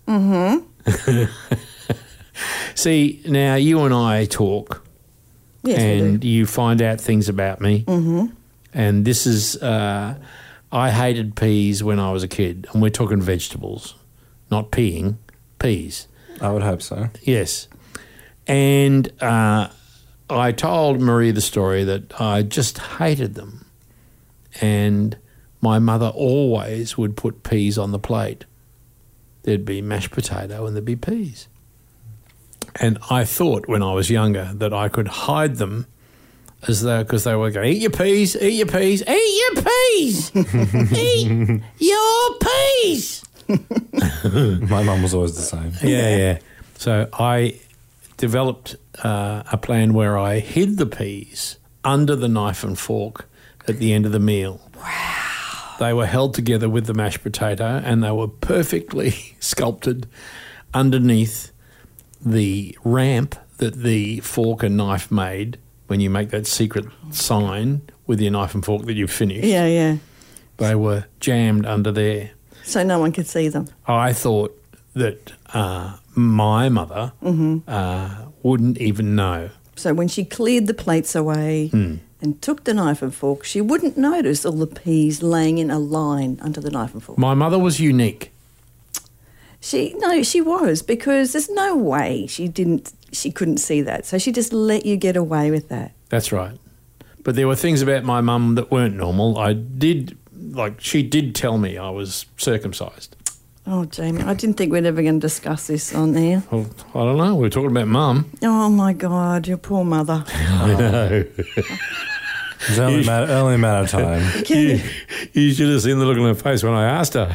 See, now you and I talk, and you find out things about me, and this is, I hated peas when I was a kid, and we're talking vegetables, not peeing, peas. I would hope so. Yes. And I told Marie the story that I just hated them, and my mother always would put peas on the plate. There'd be mashed potato and there'd be peas. And I thought when I was younger that I could hide them as though, because they were going, eat your peas, eat your peas, eat your peas, eat your peas. My mum was always the same. Yeah. So I developed a plan where I hid the peas under the knife and fork at the end of the meal. Wow. They were held together with the mashed potato and they were perfectly sculpted underneath the ramp that the fork and knife made when you make that secret sign with your knife and fork that you've finished. Yeah. They were jammed under there. So no one could see them. I thought that my mother wouldn't even know. So when she cleared the plates away and took the knife and fork, she wouldn't notice all the peas laying in a line under the knife and fork. My mother was unique. She was, because there's no way she couldn't see that. So she just let you get away with that. That's right. But there were things about my mum that weren't normal. She did tell me I was circumcised. Oh, Jamie, I didn't think we're ever going to discuss this on there. Well, I don't know. We're talking about mum. Oh, my God, your poor mother. I know. It's only a matter of time. You should have seen the look on her face when I asked her.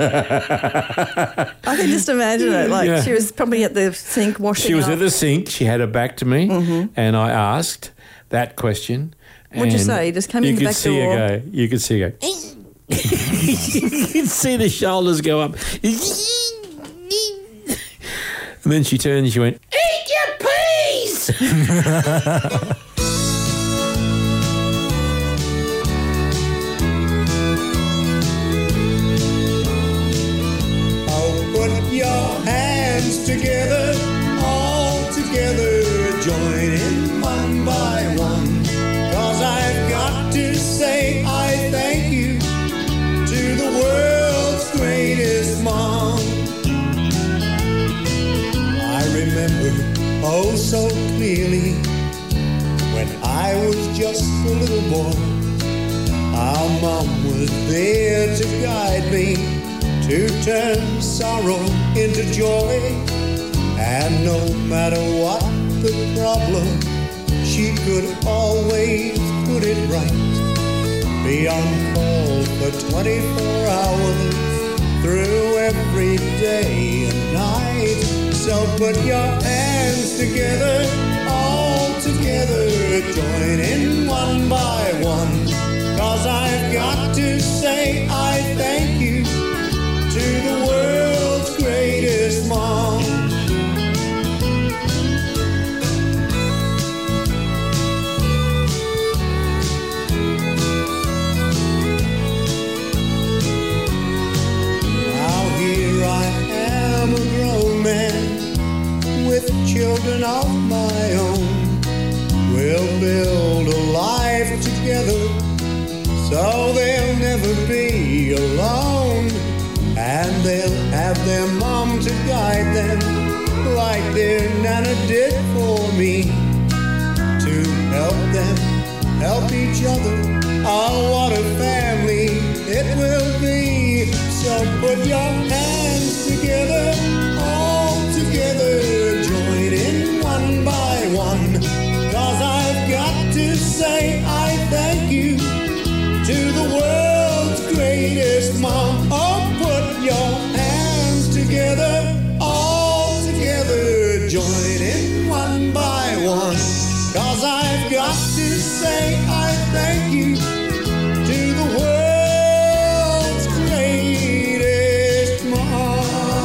I can just imagine it. She was probably at the sink washing She was up. at the sink. She had her back to me, and I asked that question. What'd you say? Just come in the back door? You could see her go. You could see the shoulders go up. And then she turned and she went, "Eat your peas!" Put your hands together, all together, join in one by one, 'cause I've got to so clearly when I was just a little boy. Our mom was there to guide me, to turn sorrow into joy. And no matter what the problem, she could always put it right. Be on call for 24 hours through every day and night. So put your hands together, all together, join in one by one. 'Cause I've got to say I thank you to the world's greatest mom. Now here I am, a grown man with children of my own. We'll build a life together so they'll never be alone. And they'll have their mom to guide them like their Nana did for me. To help them, help each other. Oh, what a family it will be. So put your hands together, all together, join in one by one. 'Cause I've got to say I thank you to the world's greatest mom. Oh, put your hands together, all together, join in one by one. 'Cause I've got to say I thank you to the world's greatest mom.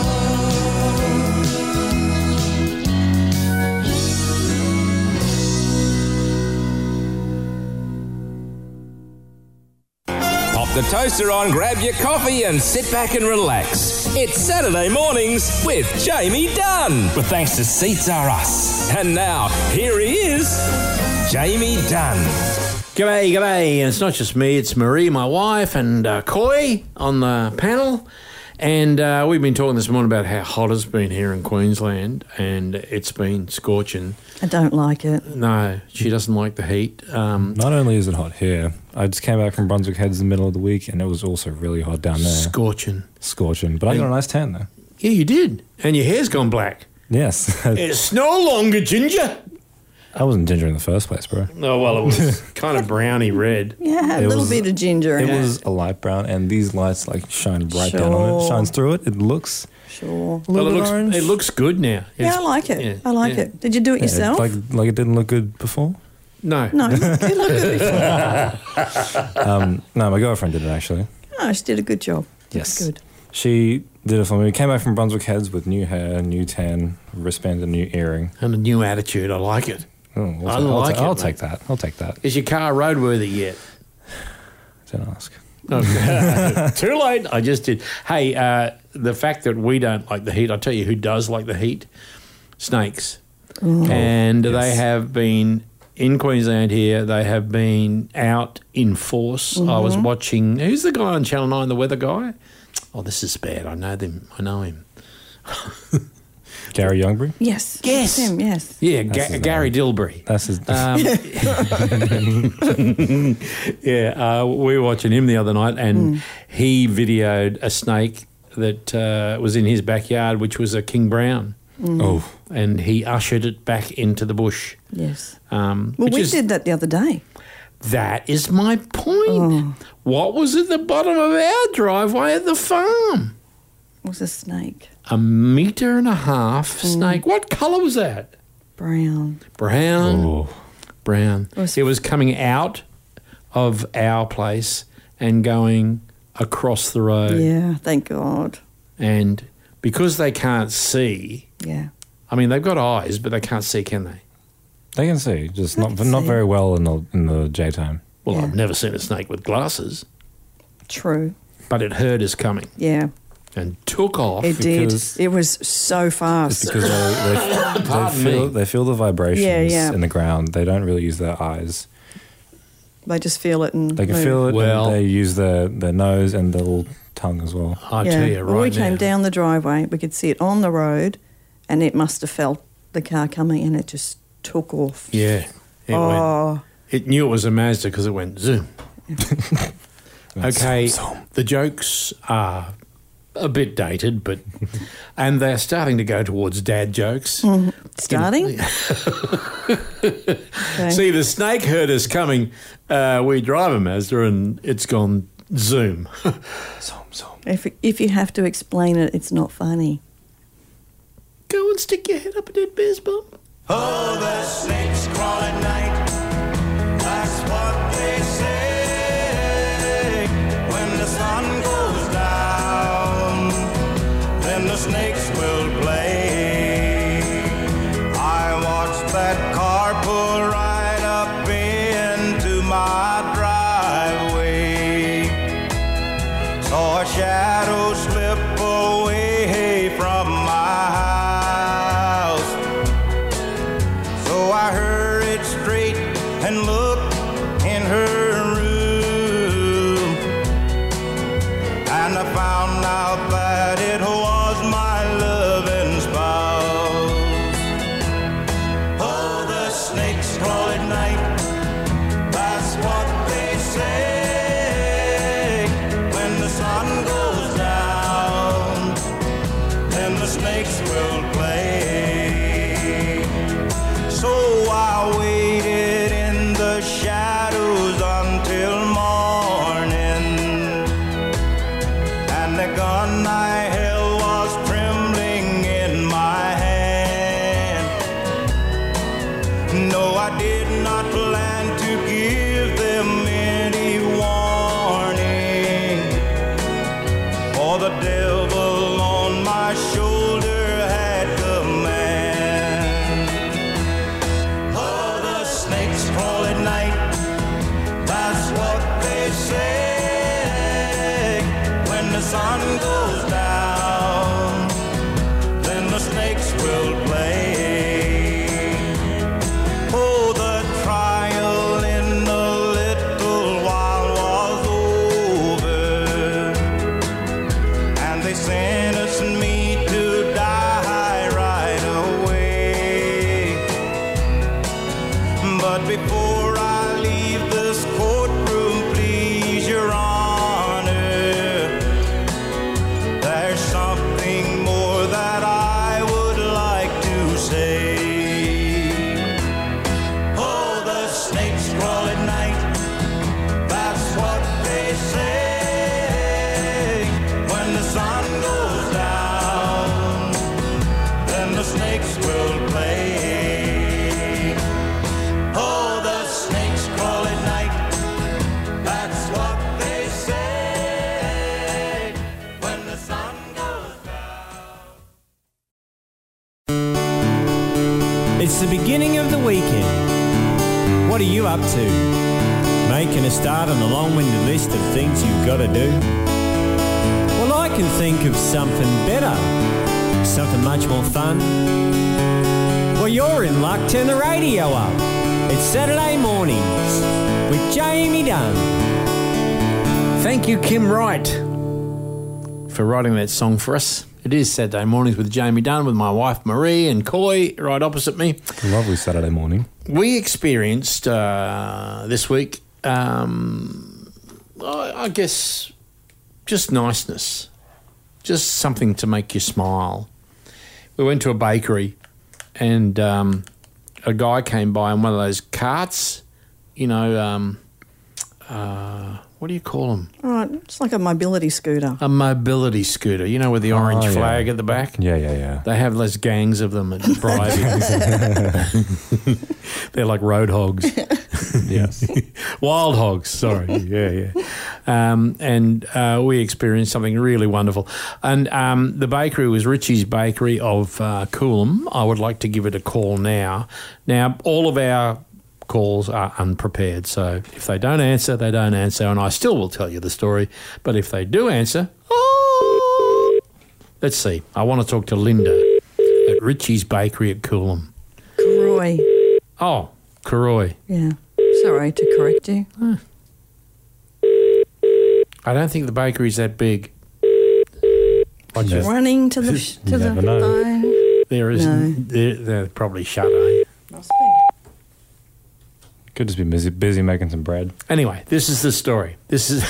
Pop the toaster on, grab your coffee and sit back and relax. It's Saturday mornings with Jamie Dunn. But thanks to Seats Are Us. And now, here he is, Jamie Dunn. G'day. And it's not just me, it's Marie, my wife, and Coy on the panel. And we've been talking this morning about how hot it's been here in Queensland, and it's been scorching. I don't like it. No, she doesn't like the heat. Not only is it hot here, I just came back from Brunswick Heads in the middle of the week, and it was also really hot down there. Scorching. But I got a nice tan, though. Yeah, you did. And your hair's gone black. Yes. It's no longer ginger. I wasn't ginger in the first place, bro. Oh, well, it was kind of browny red. Yeah, a little bit of ginger in It it. was a light brown, and these lights like shine right down on it. Shines through it. It looks Sure. a little bit orange. It looks good now. Yeah, I like it. I like it. Did you do it yourself? Like it didn't look good before? No. No, it looked good before. No, my girlfriend did it actually. Oh, she did a good job. Yes. That's good. She did it for me. We came back from Brunswick Heads with new hair, new tan, wristband, and new earring. And a new attitude. I like it. I'll take that. I'll take that. Is your car roadworthy yet? Don't ask. Okay. Too late. I just did. Hey, the fact that we don't like the heat, I'll tell you who does like the heat. Snakes. And they have been in Queensland here. They have been out in force. I was watching. Who's the guy on Channel 9, the weather guy? Oh, this is bad. I know them. I know him. Gary Youngbury? Yes. Yes. Him, yes. Yeah, Gary Dilbury. That's his Yeah, we were watching him the other night, and he videoed a snake that was in his backyard, which was a king brown. Oh. And he ushered it back into the bush. Yes. Well, we did that the other day. That is my point. What was at the bottom of our driveway at the farm? It was a snake. 1.5 metre snake. What colour was that? Brown. Brown. It was coming out of our place and going across the road. Yeah, thank God. And because they can't see, Yeah. I mean, they've got eyes, but they can't see, can they? They can see, just not very well in the daytime. Well, I've never seen a snake with glasses. True. But it heard us coming. Yeah. And took off. It did. It was so fast. It's because they feel the vibrations Yeah. in the ground. They don't really use their eyes. They just feel it and They can move. feel it, and they use their nose and their little tongue as well. I tell you Well, we right came now. down the driveway. We could see it on the road, and it must have felt the car coming and it just took off. Yeah. It knew it was a Mazda because it went zoom. Okay, the jokes are a bit dated, and they're starting to go towards dad jokes. Starting? See, the snake herder's coming. We drive a Mazda and it's gone zoom. If you have to explain it, it's not funny. Go and stick your head up a dead bear's bum. Oh, the snakes crawl at night. That's what they say. When the sun goes down, then the snakes will play. I watched that car pull right up into my driveway. Saw a shadow slip away from my house. So I hurried straight and looked in her room, and I found out that it was my loving spouse. Oh, the snakes crawl at night, that's what they say. When the sun goes down, then the snakes will play. So I waited in the shadows until morning, and the gun I held was trembling in my hand. No, I did not plan to give them any warning, for the devil on my shoulder had command. Oh, the snakes crawl at night, that's what they say. When the sun goes down, then the snakes will play. Oh, the trial in a little while was over, and they sentenced me to die right away. But before I leave this courtroom, please, Your Honor, there's something more that I would like to say. Oh, the snakes crawl at night, that's what they say. When the sun goes down, then the snakes will play. Oh, the snakes crawl at night, that's what they say. When the sun goes It's the beginning of the weekend. What are you up to? Making a start on the long-winded list of things you've got to do? Well, I can think of something better, something much more fun. Well, you're in luck. Turn the radio up. It's Saturday Mornings with Jamie Dunn. Thank you, Kim Wright, for writing that song for us. It is Saturday Mornings with Jamie Dunn, with my wife Marie and Coy right opposite me. Lovely Saturday morning. We experienced this week, I guess, just niceness, just something to make you smile. We went to a bakery, and a guy came by on one of those carts, you know, what do you call them? Oh, it's like a mobility scooter. A mobility scooter, you know, with the orange flag at the back? Yeah. They have those gangs of them at driving. They're like road hogs. Yes. Wild hogs, sorry. Yeah. And we experienced something really wonderful. And the bakery was Richie's Bakery of Coolum. I would like to give it a call now. Now, all of our calls are unprepared, so if they don't answer, they don't answer, and I still will tell you the story. But if they do answer, let's see. I want to talk to Linda at Richie's Bakery at Coolum. Croy. Oh, Karoy. Yeah. Sorry to correct you. I don't think the bakery's that big. Running to the phone. There isn't. They're probably shut, eh? Must be. Could just be busy making some bread. Anyway, this is the story. This is...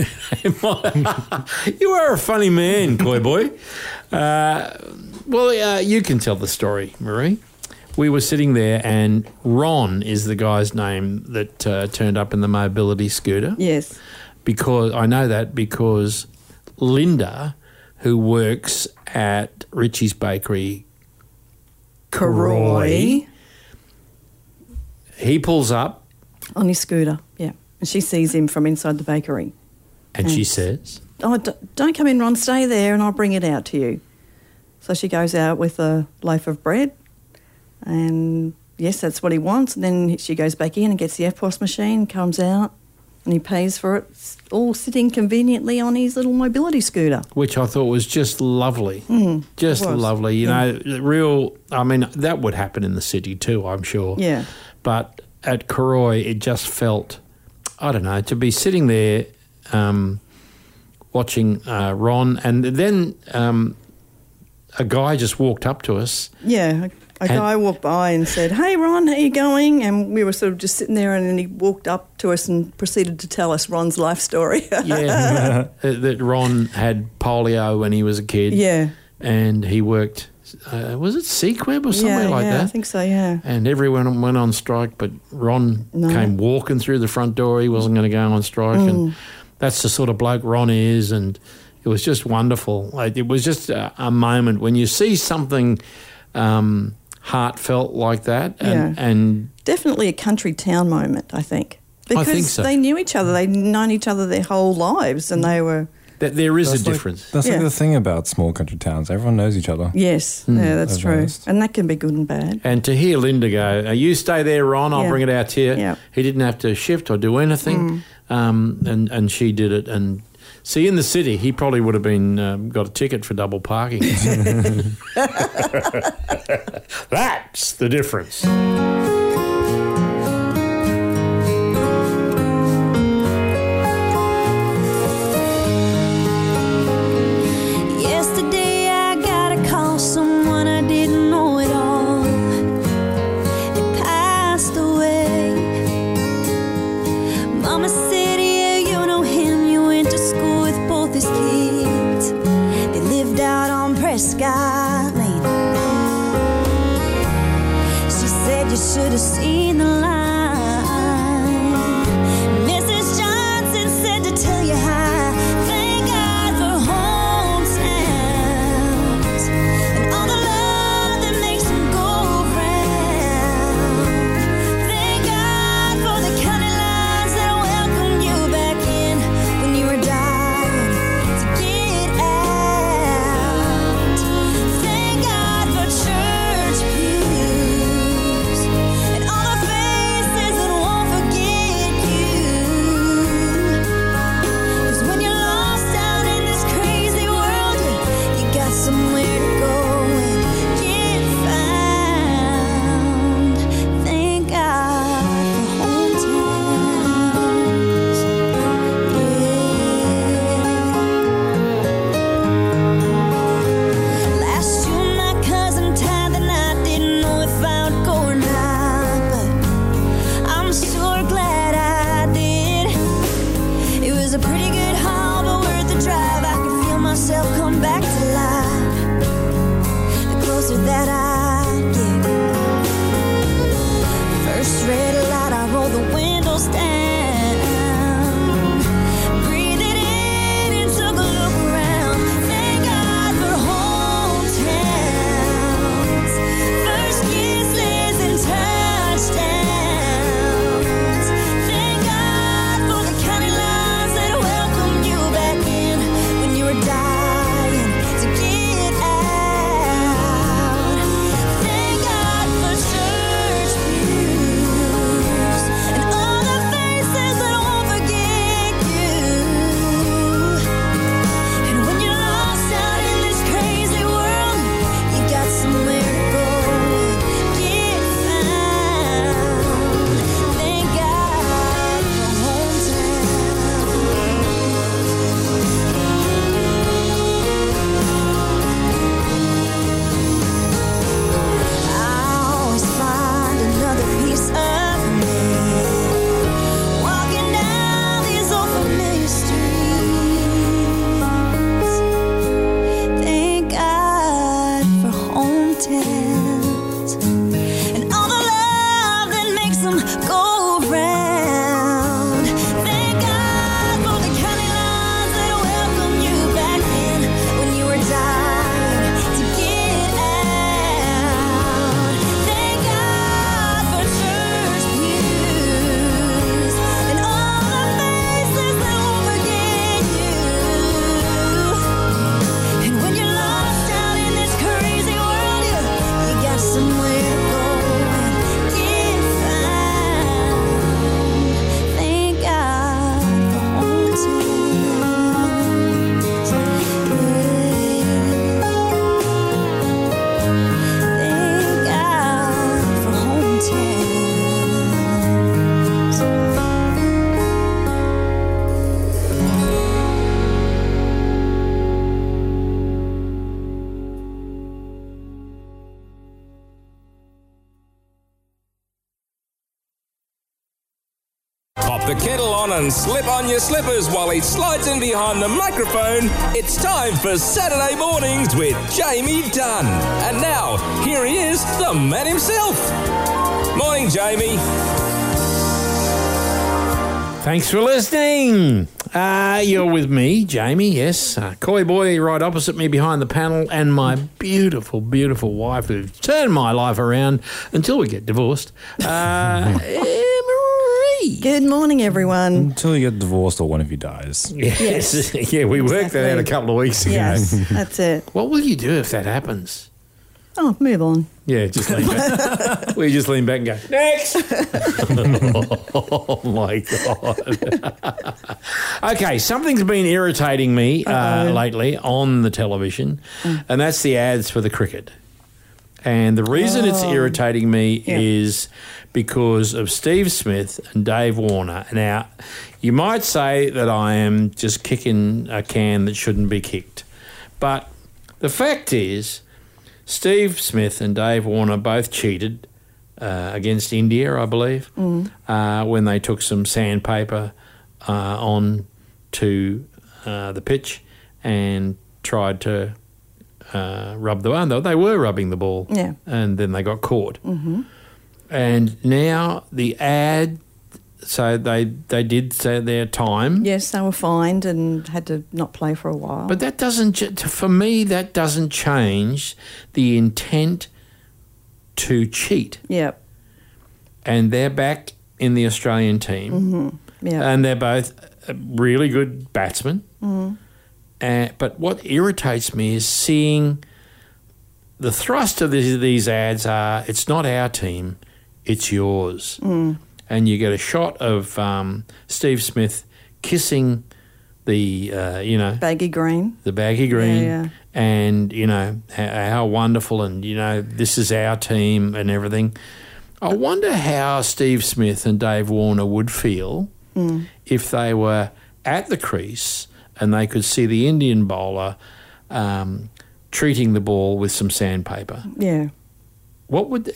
You are a funny man, Coy boy. You can tell the story, Marie. We were sitting there and Ron is the guy's name that turned up in the mobility scooter. Yes. Because I know that because Linda, who works at Richie's Bakery, Karoi, he pulls up. On his scooter, yeah. And she sees him from inside the bakery. And she says... Oh, don't come in, Ron. Stay there and I'll bring it out to you. So she goes out with a loaf of bread and, yes, that's what he wants. And then she goes back in and gets the FPOS machine, comes out and he pays for it, all sitting conveniently on his little mobility scooter. Which I thought was just lovely. Just lovely. You know, that would happen in the city too, I'm sure. Yeah. But at Karoi, it just felt, I don't know, to be sitting there watching Ron, and then a guy just walked up to us. Yeah, a guy walked by and said, "Hey, Ron, how you going?" And we were sort of just sitting there, and then he walked up to us and proceeded to tell us Ron's life story. Yeah, that Ron had polio when he was a kid. Yeah. And he worked... was it Sequeb or somewhere like that? I think so, yeah. And everyone went on strike, but Ron came walking through the front door. He wasn't going to go on strike. And that's the sort of bloke Ron is, and it was just wonderful. It was just a moment when you see something heartfelt like that. And definitely a country town moment, I think. Because I think so. They knew each other. They'd known each other their whole lives, and they were... There is a difference. That's like the thing about small country towns. Everyone knows each other. Yes, yeah, that's true. And that can be good and bad. And to hear Linda go, you stay there, Ron, I'll bring it out to you. Yeah. He didn't have to shift or do anything, and she did it. And see, in the city, he probably would have been got a ticket for double parking. That's the difference. Someone I didn't know at all. It passed away. Mama said, yeah, you know him. You went to school with both his kids. They lived out on Prescott Lane. She said you should have seen the line. Mrs. Johnson said to tell you hi. Thank God for home towns and all the love that makes them go round. Thank God for the county lines that welcomed you back in when you were dying to get out. Thank God for church pews and all the faces last. And all the love that makes them go round. Thank God for the county lines that welcome you back in when you were dying to get out. Thank God for church pews and all the faces that won't forget you. And when you're lost out in this crazy world, you got somewhere to go and get found. Thank God for home tunes. Thank God for home tunes. Pop the kettle on and slip on your slippers while he slides in behind the microphone. It's time for Saturday Mornings with Jamie Dunn. And now, here he is, the man himself. Morning, Jamie. Thanks for listening. You're with me, Jamie, yes. Coy boy right opposite me behind the panel, and my beautiful, beautiful wife who's turned my life around until we get divorced. Marie. Good morning, everyone. Until you get divorced or one of you dies. Yes. Yeah, we worked that out a couple of weeks ago. Yes, that's it. What will you do if that happens? Oh, move on. Yeah, just lean back. We just lean back and go, next. Oh, my God. Okay, something's been irritating me lately on the television, and that's the ads for the cricket. And the reason it's irritating me is because of Steve Smith and Dave Warner. Now, you might say that I am just kicking a can that shouldn't be kicked. But the fact is, Steve Smith and Dave Warner both cheated against India, I believe, when they took some sandpaper on to the pitch and tried to rub the ball. They were rubbing the ball, and then they got caught. Mm-hmm. And now the ad, so they did say their time. Yes, they were fined and had to not play for a while. But that doesn't, for me, that doesn't change the intent to cheat. Yep. And they're back in the Australian team. Mm-hmm. Yeah. And they're both really good batsmen. Mm-hmm. But what irritates me is seeing the thrust of these ads are, it's not our team, it's yours. And you get a shot of Steve Smith kissing the, baggy green. The baggy green. Yeah. And, how wonderful and, this is our team and everything. I wonder how Steve Smith and Dave Warner would feel if they were at the crease and they could see the Indian bowler treating the ball with some sandpaper. Yeah. What would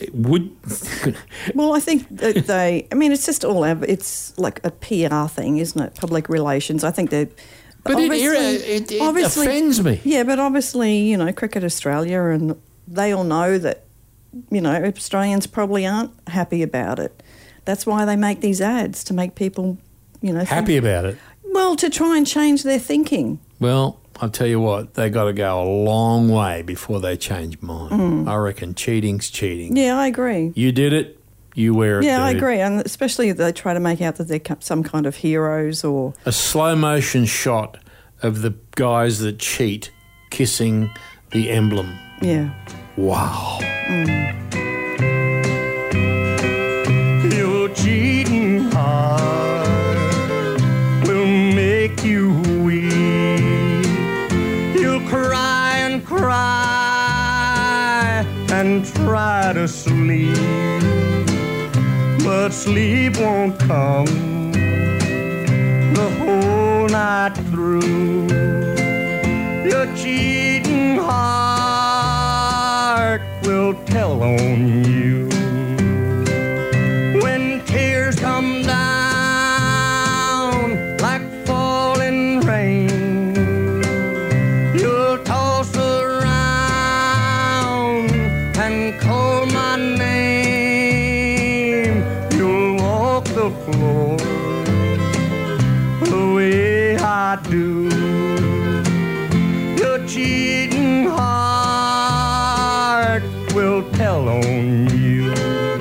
Well, I think that it's just it's like a PR thing, isn't it? Public relations. I think that. But it offends me. Yeah, but obviously, Cricket Australia, and they all know that, Australians probably aren't happy about it. That's why they make these ads, to make people, happy about it. Well, to try and change their thinking. Well, I'll tell you what, they got to go a long way before they change mine. I reckon cheating's cheating. Yeah, I agree. You did it, you wear it. Yeah, I dude. agree, and especially if they try to make out that they're some kind of heroes or... A slow motion shot of the guys that cheat kissing the emblem. Yeah. Wow. Your cheating heart will make you weep. You'll cry and cry and try to sleep, but sleep won't come the whole night through. Your cheating heart will tell on you. When tears come down like falling rain, you'll toss around and call my floor the way I do. Your cheating heart will tell on you.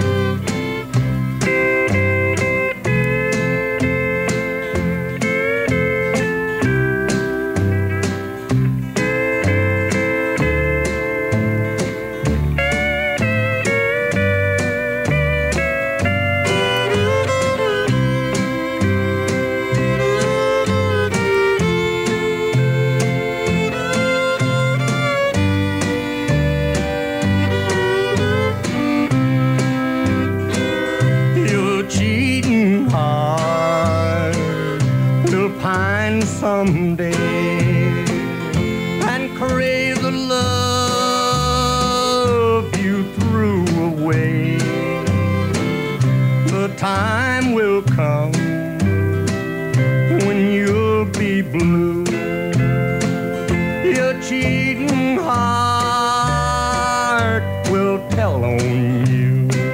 Someday and crave the love you threw away. The time will come when you'll be blue. Your cheating heart will tell on you.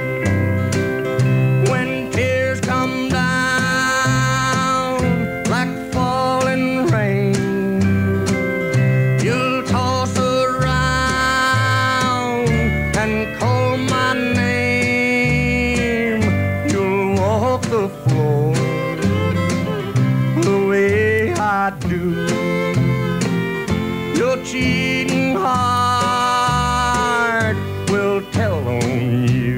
When tears come down like falling rain, you'll toss around and call my name. You'll walk the floor the way I do. Your cheating heart will tell on you.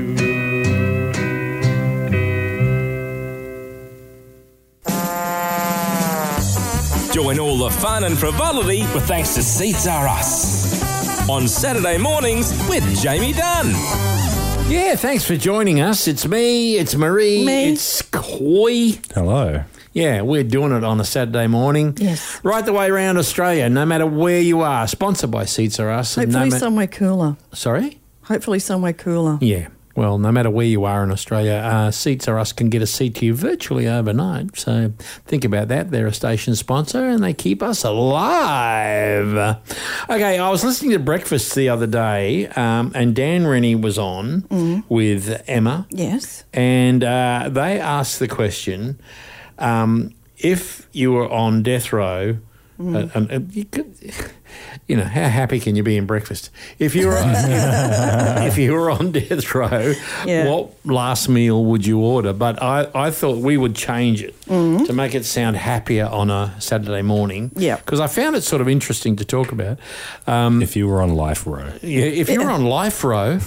Join all the fun and frivolity with thanks to Seats Are Us on Saturday mornings with Jamie Dunn. Yeah, thanks for joining us. It's me, it's Marie, it's Coy. Hello. Yeah, we're doing it on a Saturday morning. Yes. Right the way around Australia, no matter where you are. Sponsored by Seats Are Us. Hopefully somewhere cooler. Sorry? Hopefully somewhere cooler. Yeah. Well, no matter where you are in Australia, Seats Are Us can get a seat to you virtually overnight. So think about that. They're a station sponsor and they keep us alive. Okay, I was listening to Breakfast the other day and Dan Rennie was on with Emma. Yes. And they asked the question, if you were on death row, and you could, you know, how happy can you be in Breakfast? If you were if you were on death row, what last meal would you order? But I thought we would change it to make it sound happier on a Saturday morning. Yeah, because I found it sort of interesting to talk about. If you were on Life Row, yeah, if you were on Life Row,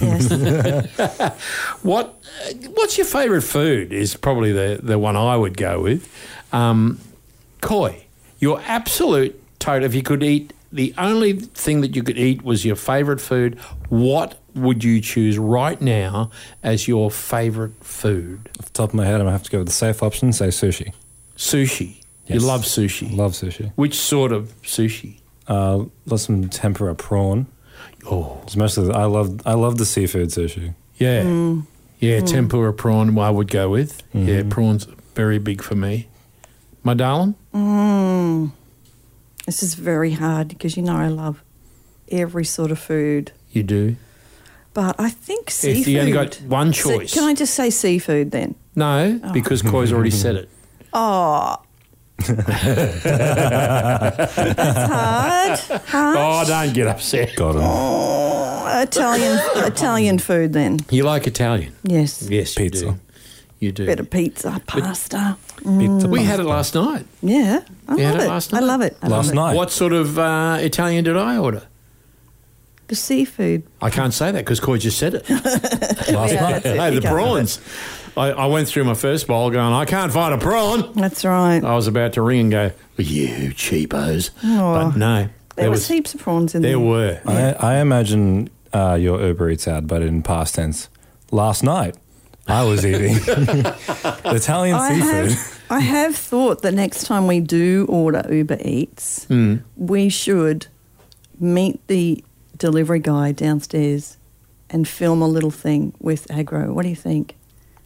what's your favourite food? Is probably the one I would go with. Coy. Your absolute total, if you could eat, the only thing that you could eat was your favourite food, what would you choose right now as your favourite food? Off the top of my head, I'm going to have to go with the safe option, say sushi. Sushi? Yes. You love sushi? Love sushi. Which sort of sushi? Love some tempura prawn. Oh. It's mostly, I love the seafood sushi. Yeah. Yeah, tempura prawn I would go with. Yeah, prawn's very big for me. My darling? This is very hard because, you know, I love every sort of food. You do? But I think seafood. If you only got one choice. Can I just say seafood then? No, because Coy's already said it. Oh. That's hard. Oh, don't get upset. Got him. Oh, Italian food then. You like Italian? Yes. Yes, pizza. You do. You do. Bit of pizza, pasta. Pizza We pasta. had it last night. Yeah, I You had love it it. last I night? love it. I love Last it. night. What sort of Italian did I order? The seafood. I can't say that because Coy just said it. Last night. That's it. Hey, You the can't have prawns. I went through my first bowl going, I can't find a prawn. That's right. I was about to ring and go, you cheapos. Oh. But no. There was heaps of prawns in there. There were. I imagine your Uber Eats ad, but in past tense. Last night, I was eating Italian seafood. I have thought the next time we do order Uber Eats, we should meet the delivery guy downstairs and film a little thing with Agro. What do you think?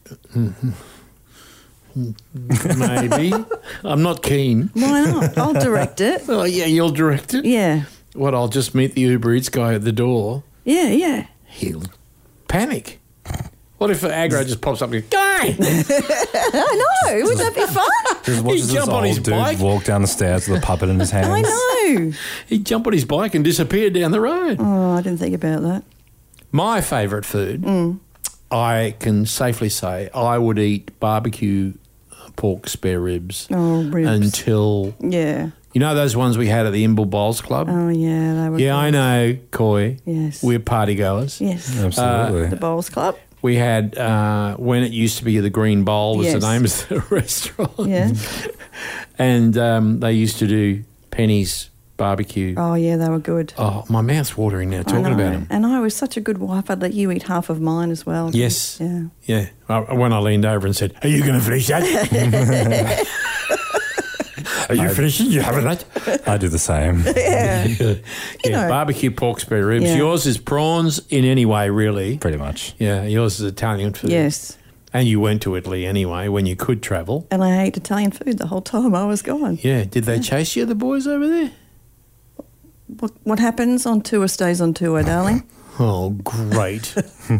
Maybe. I'm not keen. Why not? I'll direct it. Oh, yeah, you'll direct it? Yeah. What, I'll just meet the Uber Eats guy at the door? Yeah, yeah. He'll panic. What if Agro just pops up and goes, way. I know. Wouldn't that be fun? Just watches this jump on old his dude bike. walk down the stairs with a puppet in his hands. I know. He'd jump on his bike and disappear down the road. Oh, I didn't think about that. My favourite food, I can safely say, I would eat barbecue pork spare ribs, ribs. until... Yeah. You know those ones we had at the Imbil Bowls Club? Oh, yeah. They were Yeah, good. I know, Coy. Yes. We're party goers. Yes. Absolutely. The Bowls Club. We had, when it used to be the Green Bowl was Yes. the name of the restaurant. Yeah. And they used to do Penny's barbecue. Oh, yeah, they were good. Oh, my mouth's watering now talking I know. about them. And I was such a good wife. I'd let you eat half of mine as well. Yes. Yeah. Yeah. When I leaned over and said, "Are you going to finish that?" Are you finishing? You having that? I do the same. Yeah. Yeah, barbecue pork spare ribs. Yeah. Yours is prawns in any way, really. Pretty much. Yeah, yours is Italian food. Yes. And you went to Italy anyway when you could travel. And I ate Italian food the whole time I was gone. Yeah. Did they chase you, the boys over there? What happens on tour stays on tour, darling. Oh, great.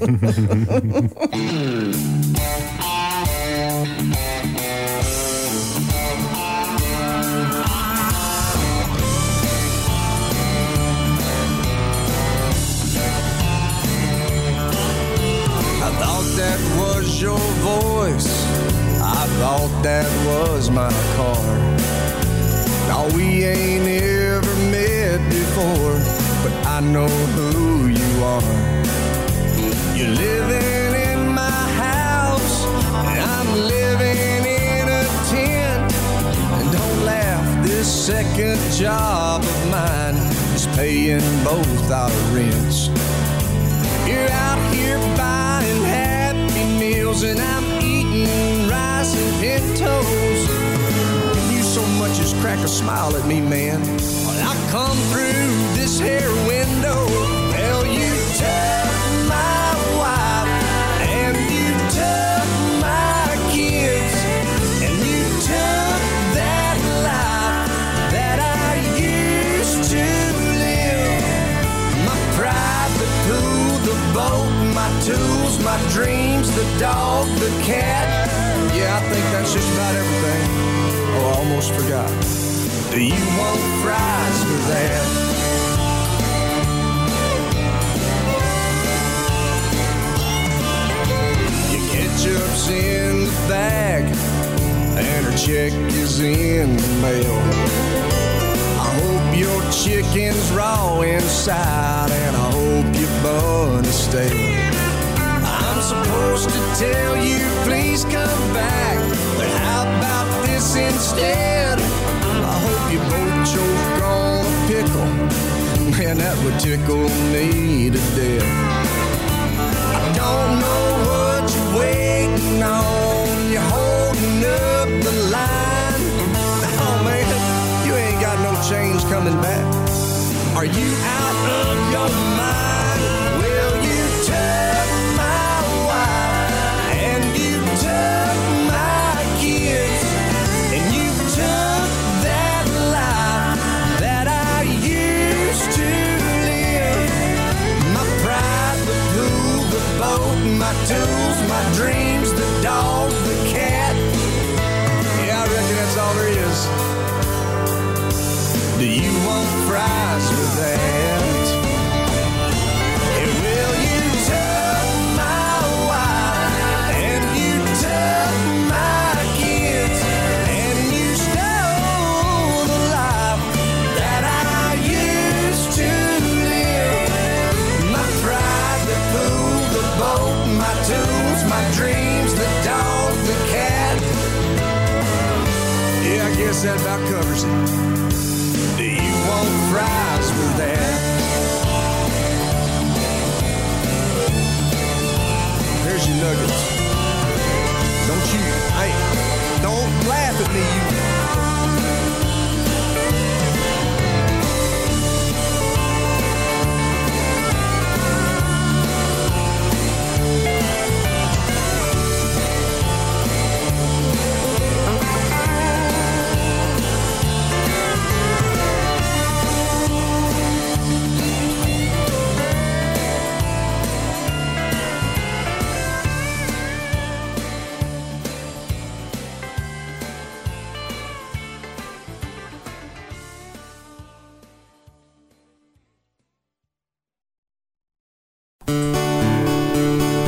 I thought that was your voice. I thought that was my car. Now we ain't ever met before, but I know who you are. You're living in my house, and I'm living in a tent. And don't laugh, this second job of mine is paying both our rents. You're out here buying Happy Meals, and I'm eating rice and pintos. And you so much as crack a smile at me, man. When I come through this here window, well, you took my wife, and you took my kids, and you took that life that I used to live. My private pool, the boat, my tools, my dreams, the dog, the cat. Yeah, I think that's just about everything. Oh, I almost forgot. Do you want fries for that? Your ketchup's in the bag, and her check is in the mail. I hope your chicken's raw inside, and I hope your bun is stale. I'm supposed to tell you, please come back, but how about this instead? I hope you both choke on a pickle. Man, that would tickle me to death. I don't know what you're waiting on. You're holding up the line. Oh, man, you ain't got no change coming back. Are you out of your mind? Well, you took my wife, and you took my kids, and you took that life that I used to live. My pride, the pool, the boat, my tools, my dreams, the dog, the cat. Yeah, I reckon that's all there is. Do you want fries with that? And will you took my wife, and you took my kids, and you stole the life that I used to live. My pride, the pool, the boat, my tools, my dreams, the dog, the cat. Yeah, I guess that about covers it. Do you want fries with that? There's your nuggets. Don't you, hey, don't laugh at me, you.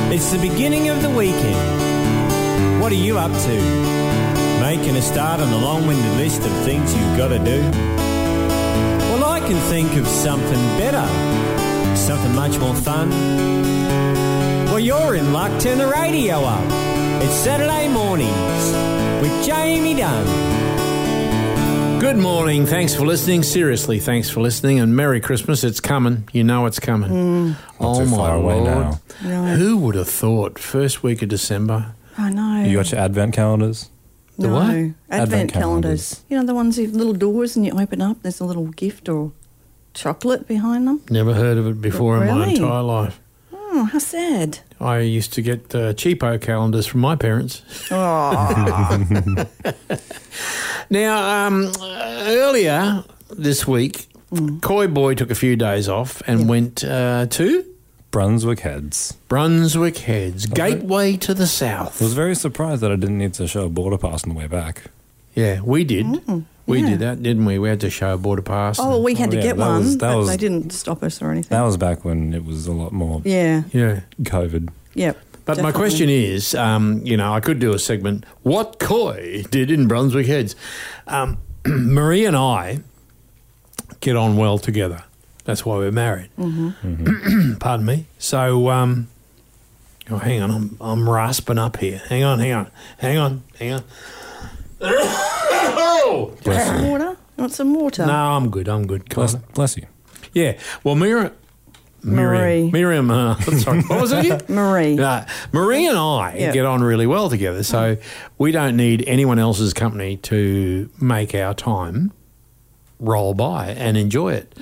It's the beginning of the weekend. What are you up to? Making a start on the long-winded list of things you've got to do? Well, I can think of something better, something much more fun. Well, you're in luck. Turn the radio up. It's Saturday mornings with Jamie Dunn. Good morning. Thanks for listening. Seriously, thanks for listening. And Merry Christmas. It's coming. You know it's coming. Not too far away now. Right. Who would have thought? First week of December. I know. You got your advent calendars? The no. what? Advent calendars. You know, the ones with little doors and you open up, there's a little gift or chocolate behind them. Never heard of it before in my Really? entire life. Oh, how sad. I used to get cheapo calendars from my parents. Oh. Now, earlier this week, Coy Boy took a few days off and went to Brunswick Heads. Brunswick Heads, gateway to the south. I was very surprised that I didn't need to show a border pass on the way back. Yeah, we did. We yeah. did that, didn't we? We had to show a border pass. Oh, well, we had to yeah, get that one, was- that but was- they didn't stop us or anything. That was back when it was a lot more Yeah. Yeah. COVID. Yep. But my definitely. question is, I could do a segment, what Coy did in Brunswick Heads. Marie and I get on well together. That's why we're married. Pardon me. So, hang on, I'm rasping up here. Hang on. Oh! Some water? You want some water? No, I'm good. Bless you. Yeah. Well, Miriam. Sorry, what was it again? Marie. Marie and I get on really well together, so we don't need anyone else's company to make our time roll by and enjoy it.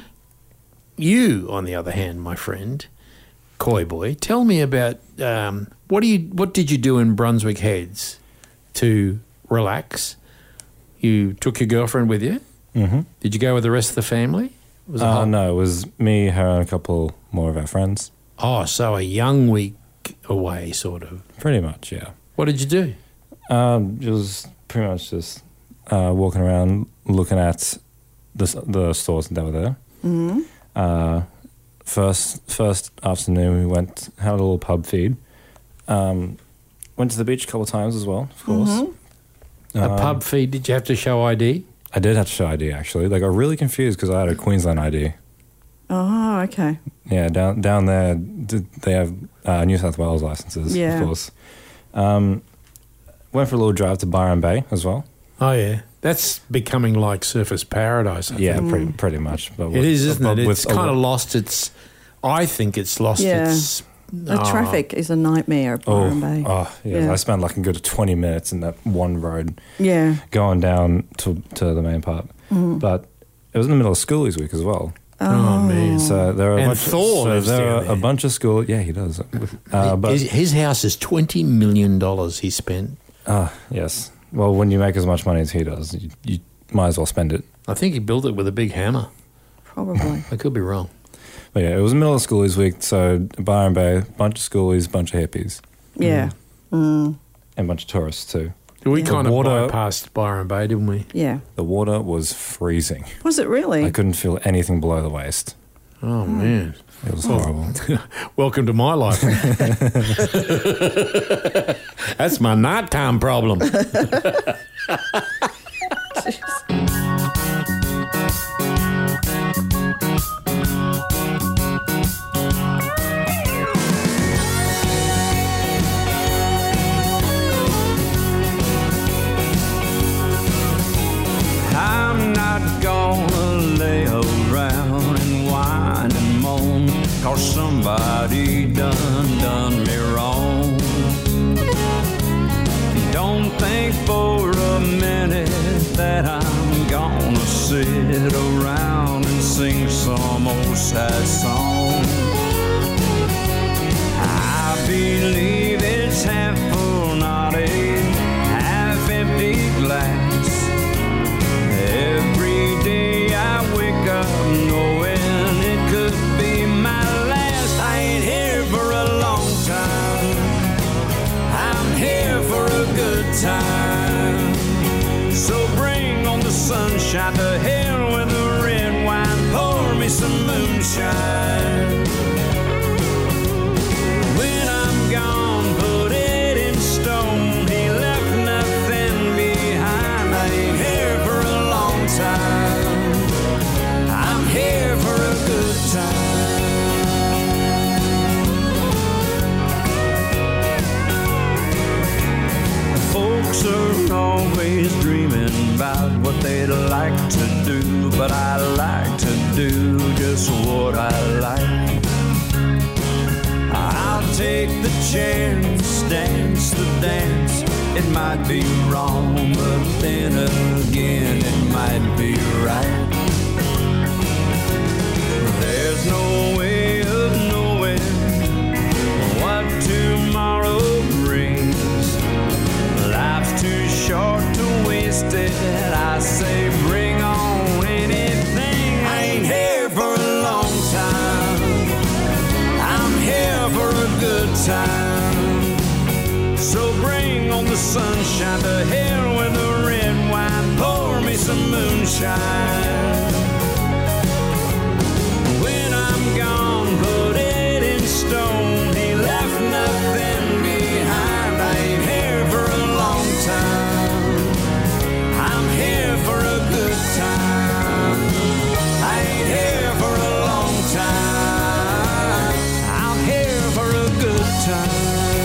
You, on the other hand, my friend, Coy Boy, tell me about what did you do in Brunswick Heads to relax? You took your girlfriend with you? Mm-hmm. Did you go with the rest of the family? Was it No, it was me, her, and a couple more of our friends. Oh, so a young week away, sort of. Pretty much, yeah. What did you do? It was pretty much just walking around looking at the stores that were there. Mm-hmm. First afternoon, we went, had a little pub feed. Went to the beach a couple of times as well, of course. A pub feed, did you have to show ID? I did have to show ID, actually. Like, I got really confused because I had a Queensland ID. Oh, okay. Yeah, down there, they have New South Wales licenses, Yeah. of course. Went for a little drive to Byron Bay as well. Oh, yeah. That's becoming like Surfers Paradise, I think. Yeah, pretty much. But It is, isn't it? It's with a kind of lot- lost its... I think it's lost Yeah. its... The traffic is a nightmare at Byron Bay. I spent like a good 20 minutes in that one road Yeah. going down to the main part. But it was in the middle of schoolies week as well. Oh, man. So there are And a bunch Thor lives there are down a bunch of school. Yeah, he does. But his house is $20 million he spent. yes. Well, when you make as much money as he does, you might as well spend it. I think he built it with a big hammer. Probably. I could be wrong. But yeah, it was the middle of schoolies week, so Byron Bay, bunch of schoolies, bunch of hippies, Yeah. and a bunch of tourists too. We The kind of water- bypassed Byron Bay, didn't we? Yeah. The water was freezing. Was it really? I couldn't feel anything below the waist. Oh, man. It was horrible. Welcome to my life. That's my nighttime problem. I'm not gonna lay around and whine and moan, 'cause somebody done me wrong. Don't think for a minute that I'm gonna sit around and sing some old sad song. I believe it's half full, not a half empty glass. Every day I wake up knowing it could be my last. I ain't here for a long time, I'm here for a good time. So bring on the sunshine, to hell with the red wine, pour me some moonshine. When I'm folks are always dreaming about what they'd like to do, but I like to do just what I like. I'll take the chance, dance the dance. It might be wrong, but then again it might be right. There's no way of knowing what tomorrow brings. Life's too short to waste it. I say bring on anything. I ain't here for a long time. I'm here for a good time. So bring on the sunshine to hell with the red wine. Pour me some moonshine. When I'm gone, put it in stone. He left nothing behind. I ain't here for a long time. I'm here for a good time. I ain't here for a long time. I'm here for a good time.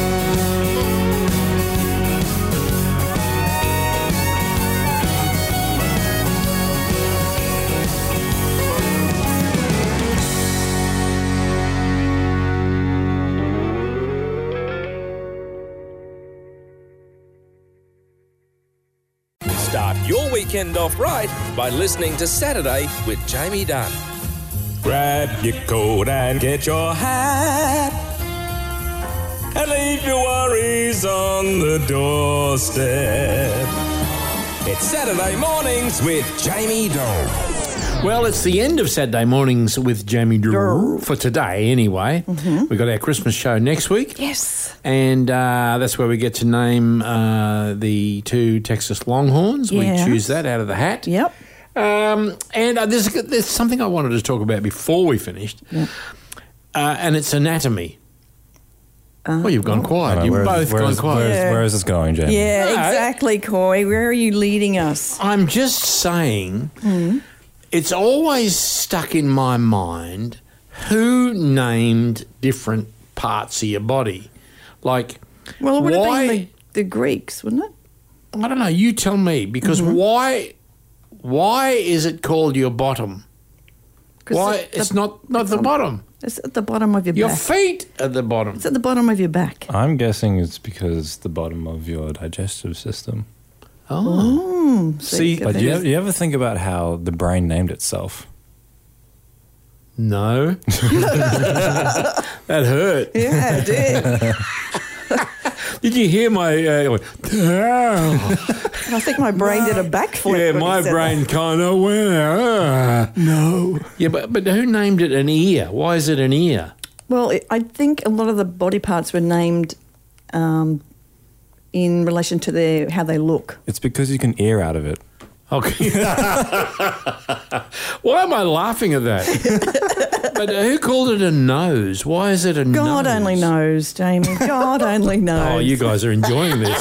Start your weekend off right by listening to Saturday with Jamie Dunn. Grab your coat and get your hat and leave your worries on the doorstep. It's Saturday Mornings with Jamie Dunn. Well, it's the end of Saturday Mornings with Jamie Durr for today anyway. Mm-hmm. We've got our Christmas show next week. Yes. And that's where we get to name the two Texas Longhorns. Yes. We choose that out of the hat. Yep. And there's something I wanted to talk about before we finished. Yep. And it's anatomy. Well, you've gone quiet. You've both gone quiet. Where is this going, Jamie? Yeah, No. exactly, Coy. Where are you leading us? I'm just saying it's always stuck in my mind who named different parts of your body. Like, Well, it would why? have been the Greeks, wouldn't it? I don't know. You tell me. Because why is it called your bottom? 'Cause Why? It's not the bottom. It's at the bottom of your Your back. feet are the bottom. It's at the bottom of your back. I'm guessing it's because the bottom of your digestive system. Oh. See, but you ever think about how the brain named itself? No. That hurt. Yeah, it did. Did you hear my... I think my brain did a backflip. Yeah, when my he said brain that. kind of went... No. Yeah, but who named it an ear? Why is it an ear? Well, I think a lot of the body parts were named in relation to how they look. It's because you can ear out of it. Okay. Why am I laughing at that? But who called it a nose? Why is it a nose? God only knows, Jamie. God only knows. Oh, you guys are enjoying this.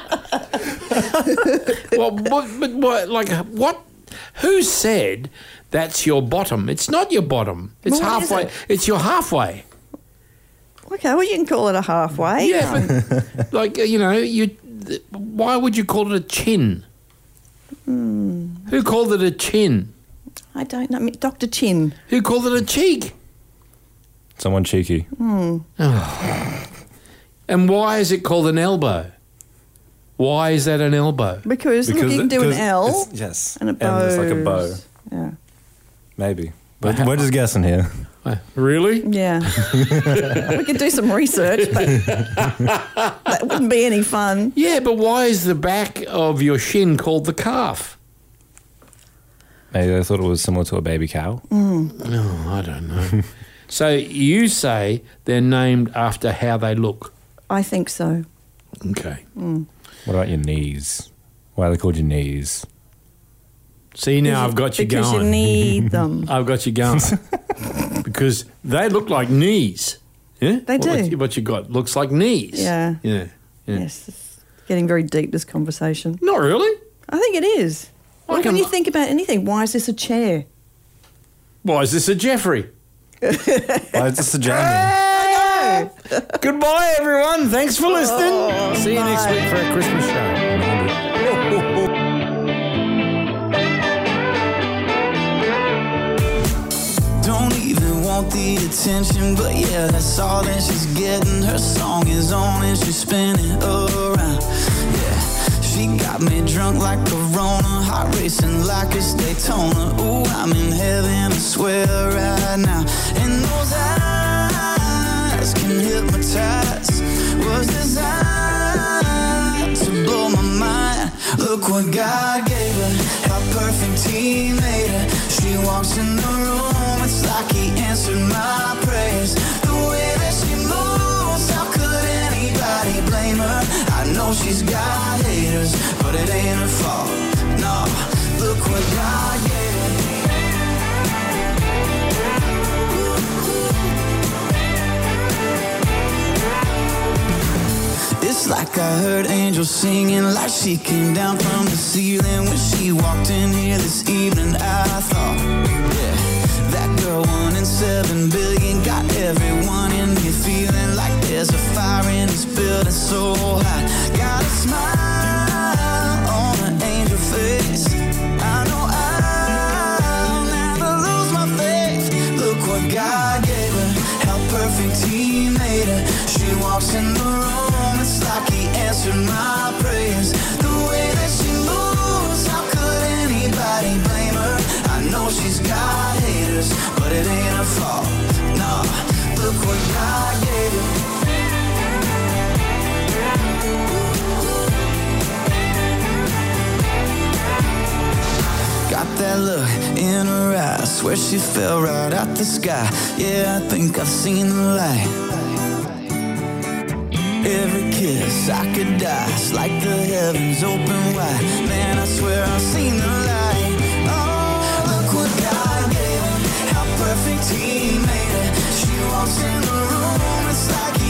Well, what? Who said that's your bottom? It's not your bottom. It's Well, what is halfway. it? It's your halfway. Okay, well, you can call it a halfway. Yeah, but why would you call it a chin? Who called it a chin? I don't know. Dr. Chin. Who called it a cheek? Someone cheeky. And why is it called an elbow? Why is that an elbow? Because look, you can do an L yes, and a bow. it's like a bow. Yeah. Maybe. But we're just guessing here. Really? Yeah. We could do some research, but that wouldn't be any fun. Yeah, but why is the back of your shin called the calf? Maybe they thought it was similar to a baby cow. Oh, I don't know. So you say they're named after how they look? I think so. Okay. What about your knees? Why are they called your knees? See, now I've got you going. Because you need them. I've got you going. Because they look like knees. Yeah? They do. What you got looks like knees. Yeah. Yeah. Yes. It's getting very deep, this conversation. Not really. I think it is. I Well, can- when you think about anything, why is this a chair? Why is this a Jeffrey? Why is this a Jamie? Goodbye, everyone. Thanks for listening. See you next week for our Christmas show. need attention, but yeah, that's all that she's getting. Her song is on and she's spinning around. Yeah, she got me drunk like Corona, heart racing like it's Daytona. Ooh, I'm in heaven, I swear right now. And those eyes can hypnotize, was designed to blow my mind. Look what God gave her, how perfect He made her. She walks in the room, it's like He answered my prayers. The way that she moves, how could anybody blame her? I know she's got haters, but it ain't her fault. No, look what God gave her. It's like I heard angels singing, like she came down from the ceiling when she walked in here this evening. I thought, yeah, that girl 1 in 7 billion got everyone in here feeling like there's a fire in this building so hot. Got a smile on an angel face. I know I'll never lose my faith. Look what God gave her, how perfect He made her. She walks in the room, it's like He answered my prayers. The way that she moves, how could anybody blame her? I know she's got haters, but it ain't her fault. No, look what God gave her. Got that look in her eyes, swear she fell right out the sky. Yeah, I think I've seen the light. Every kiss I could die, it's like the heavens open wide. Man, I swear I've seen the light. Oh, look what God gave her, how perfect He made her. She walks in the room, it's like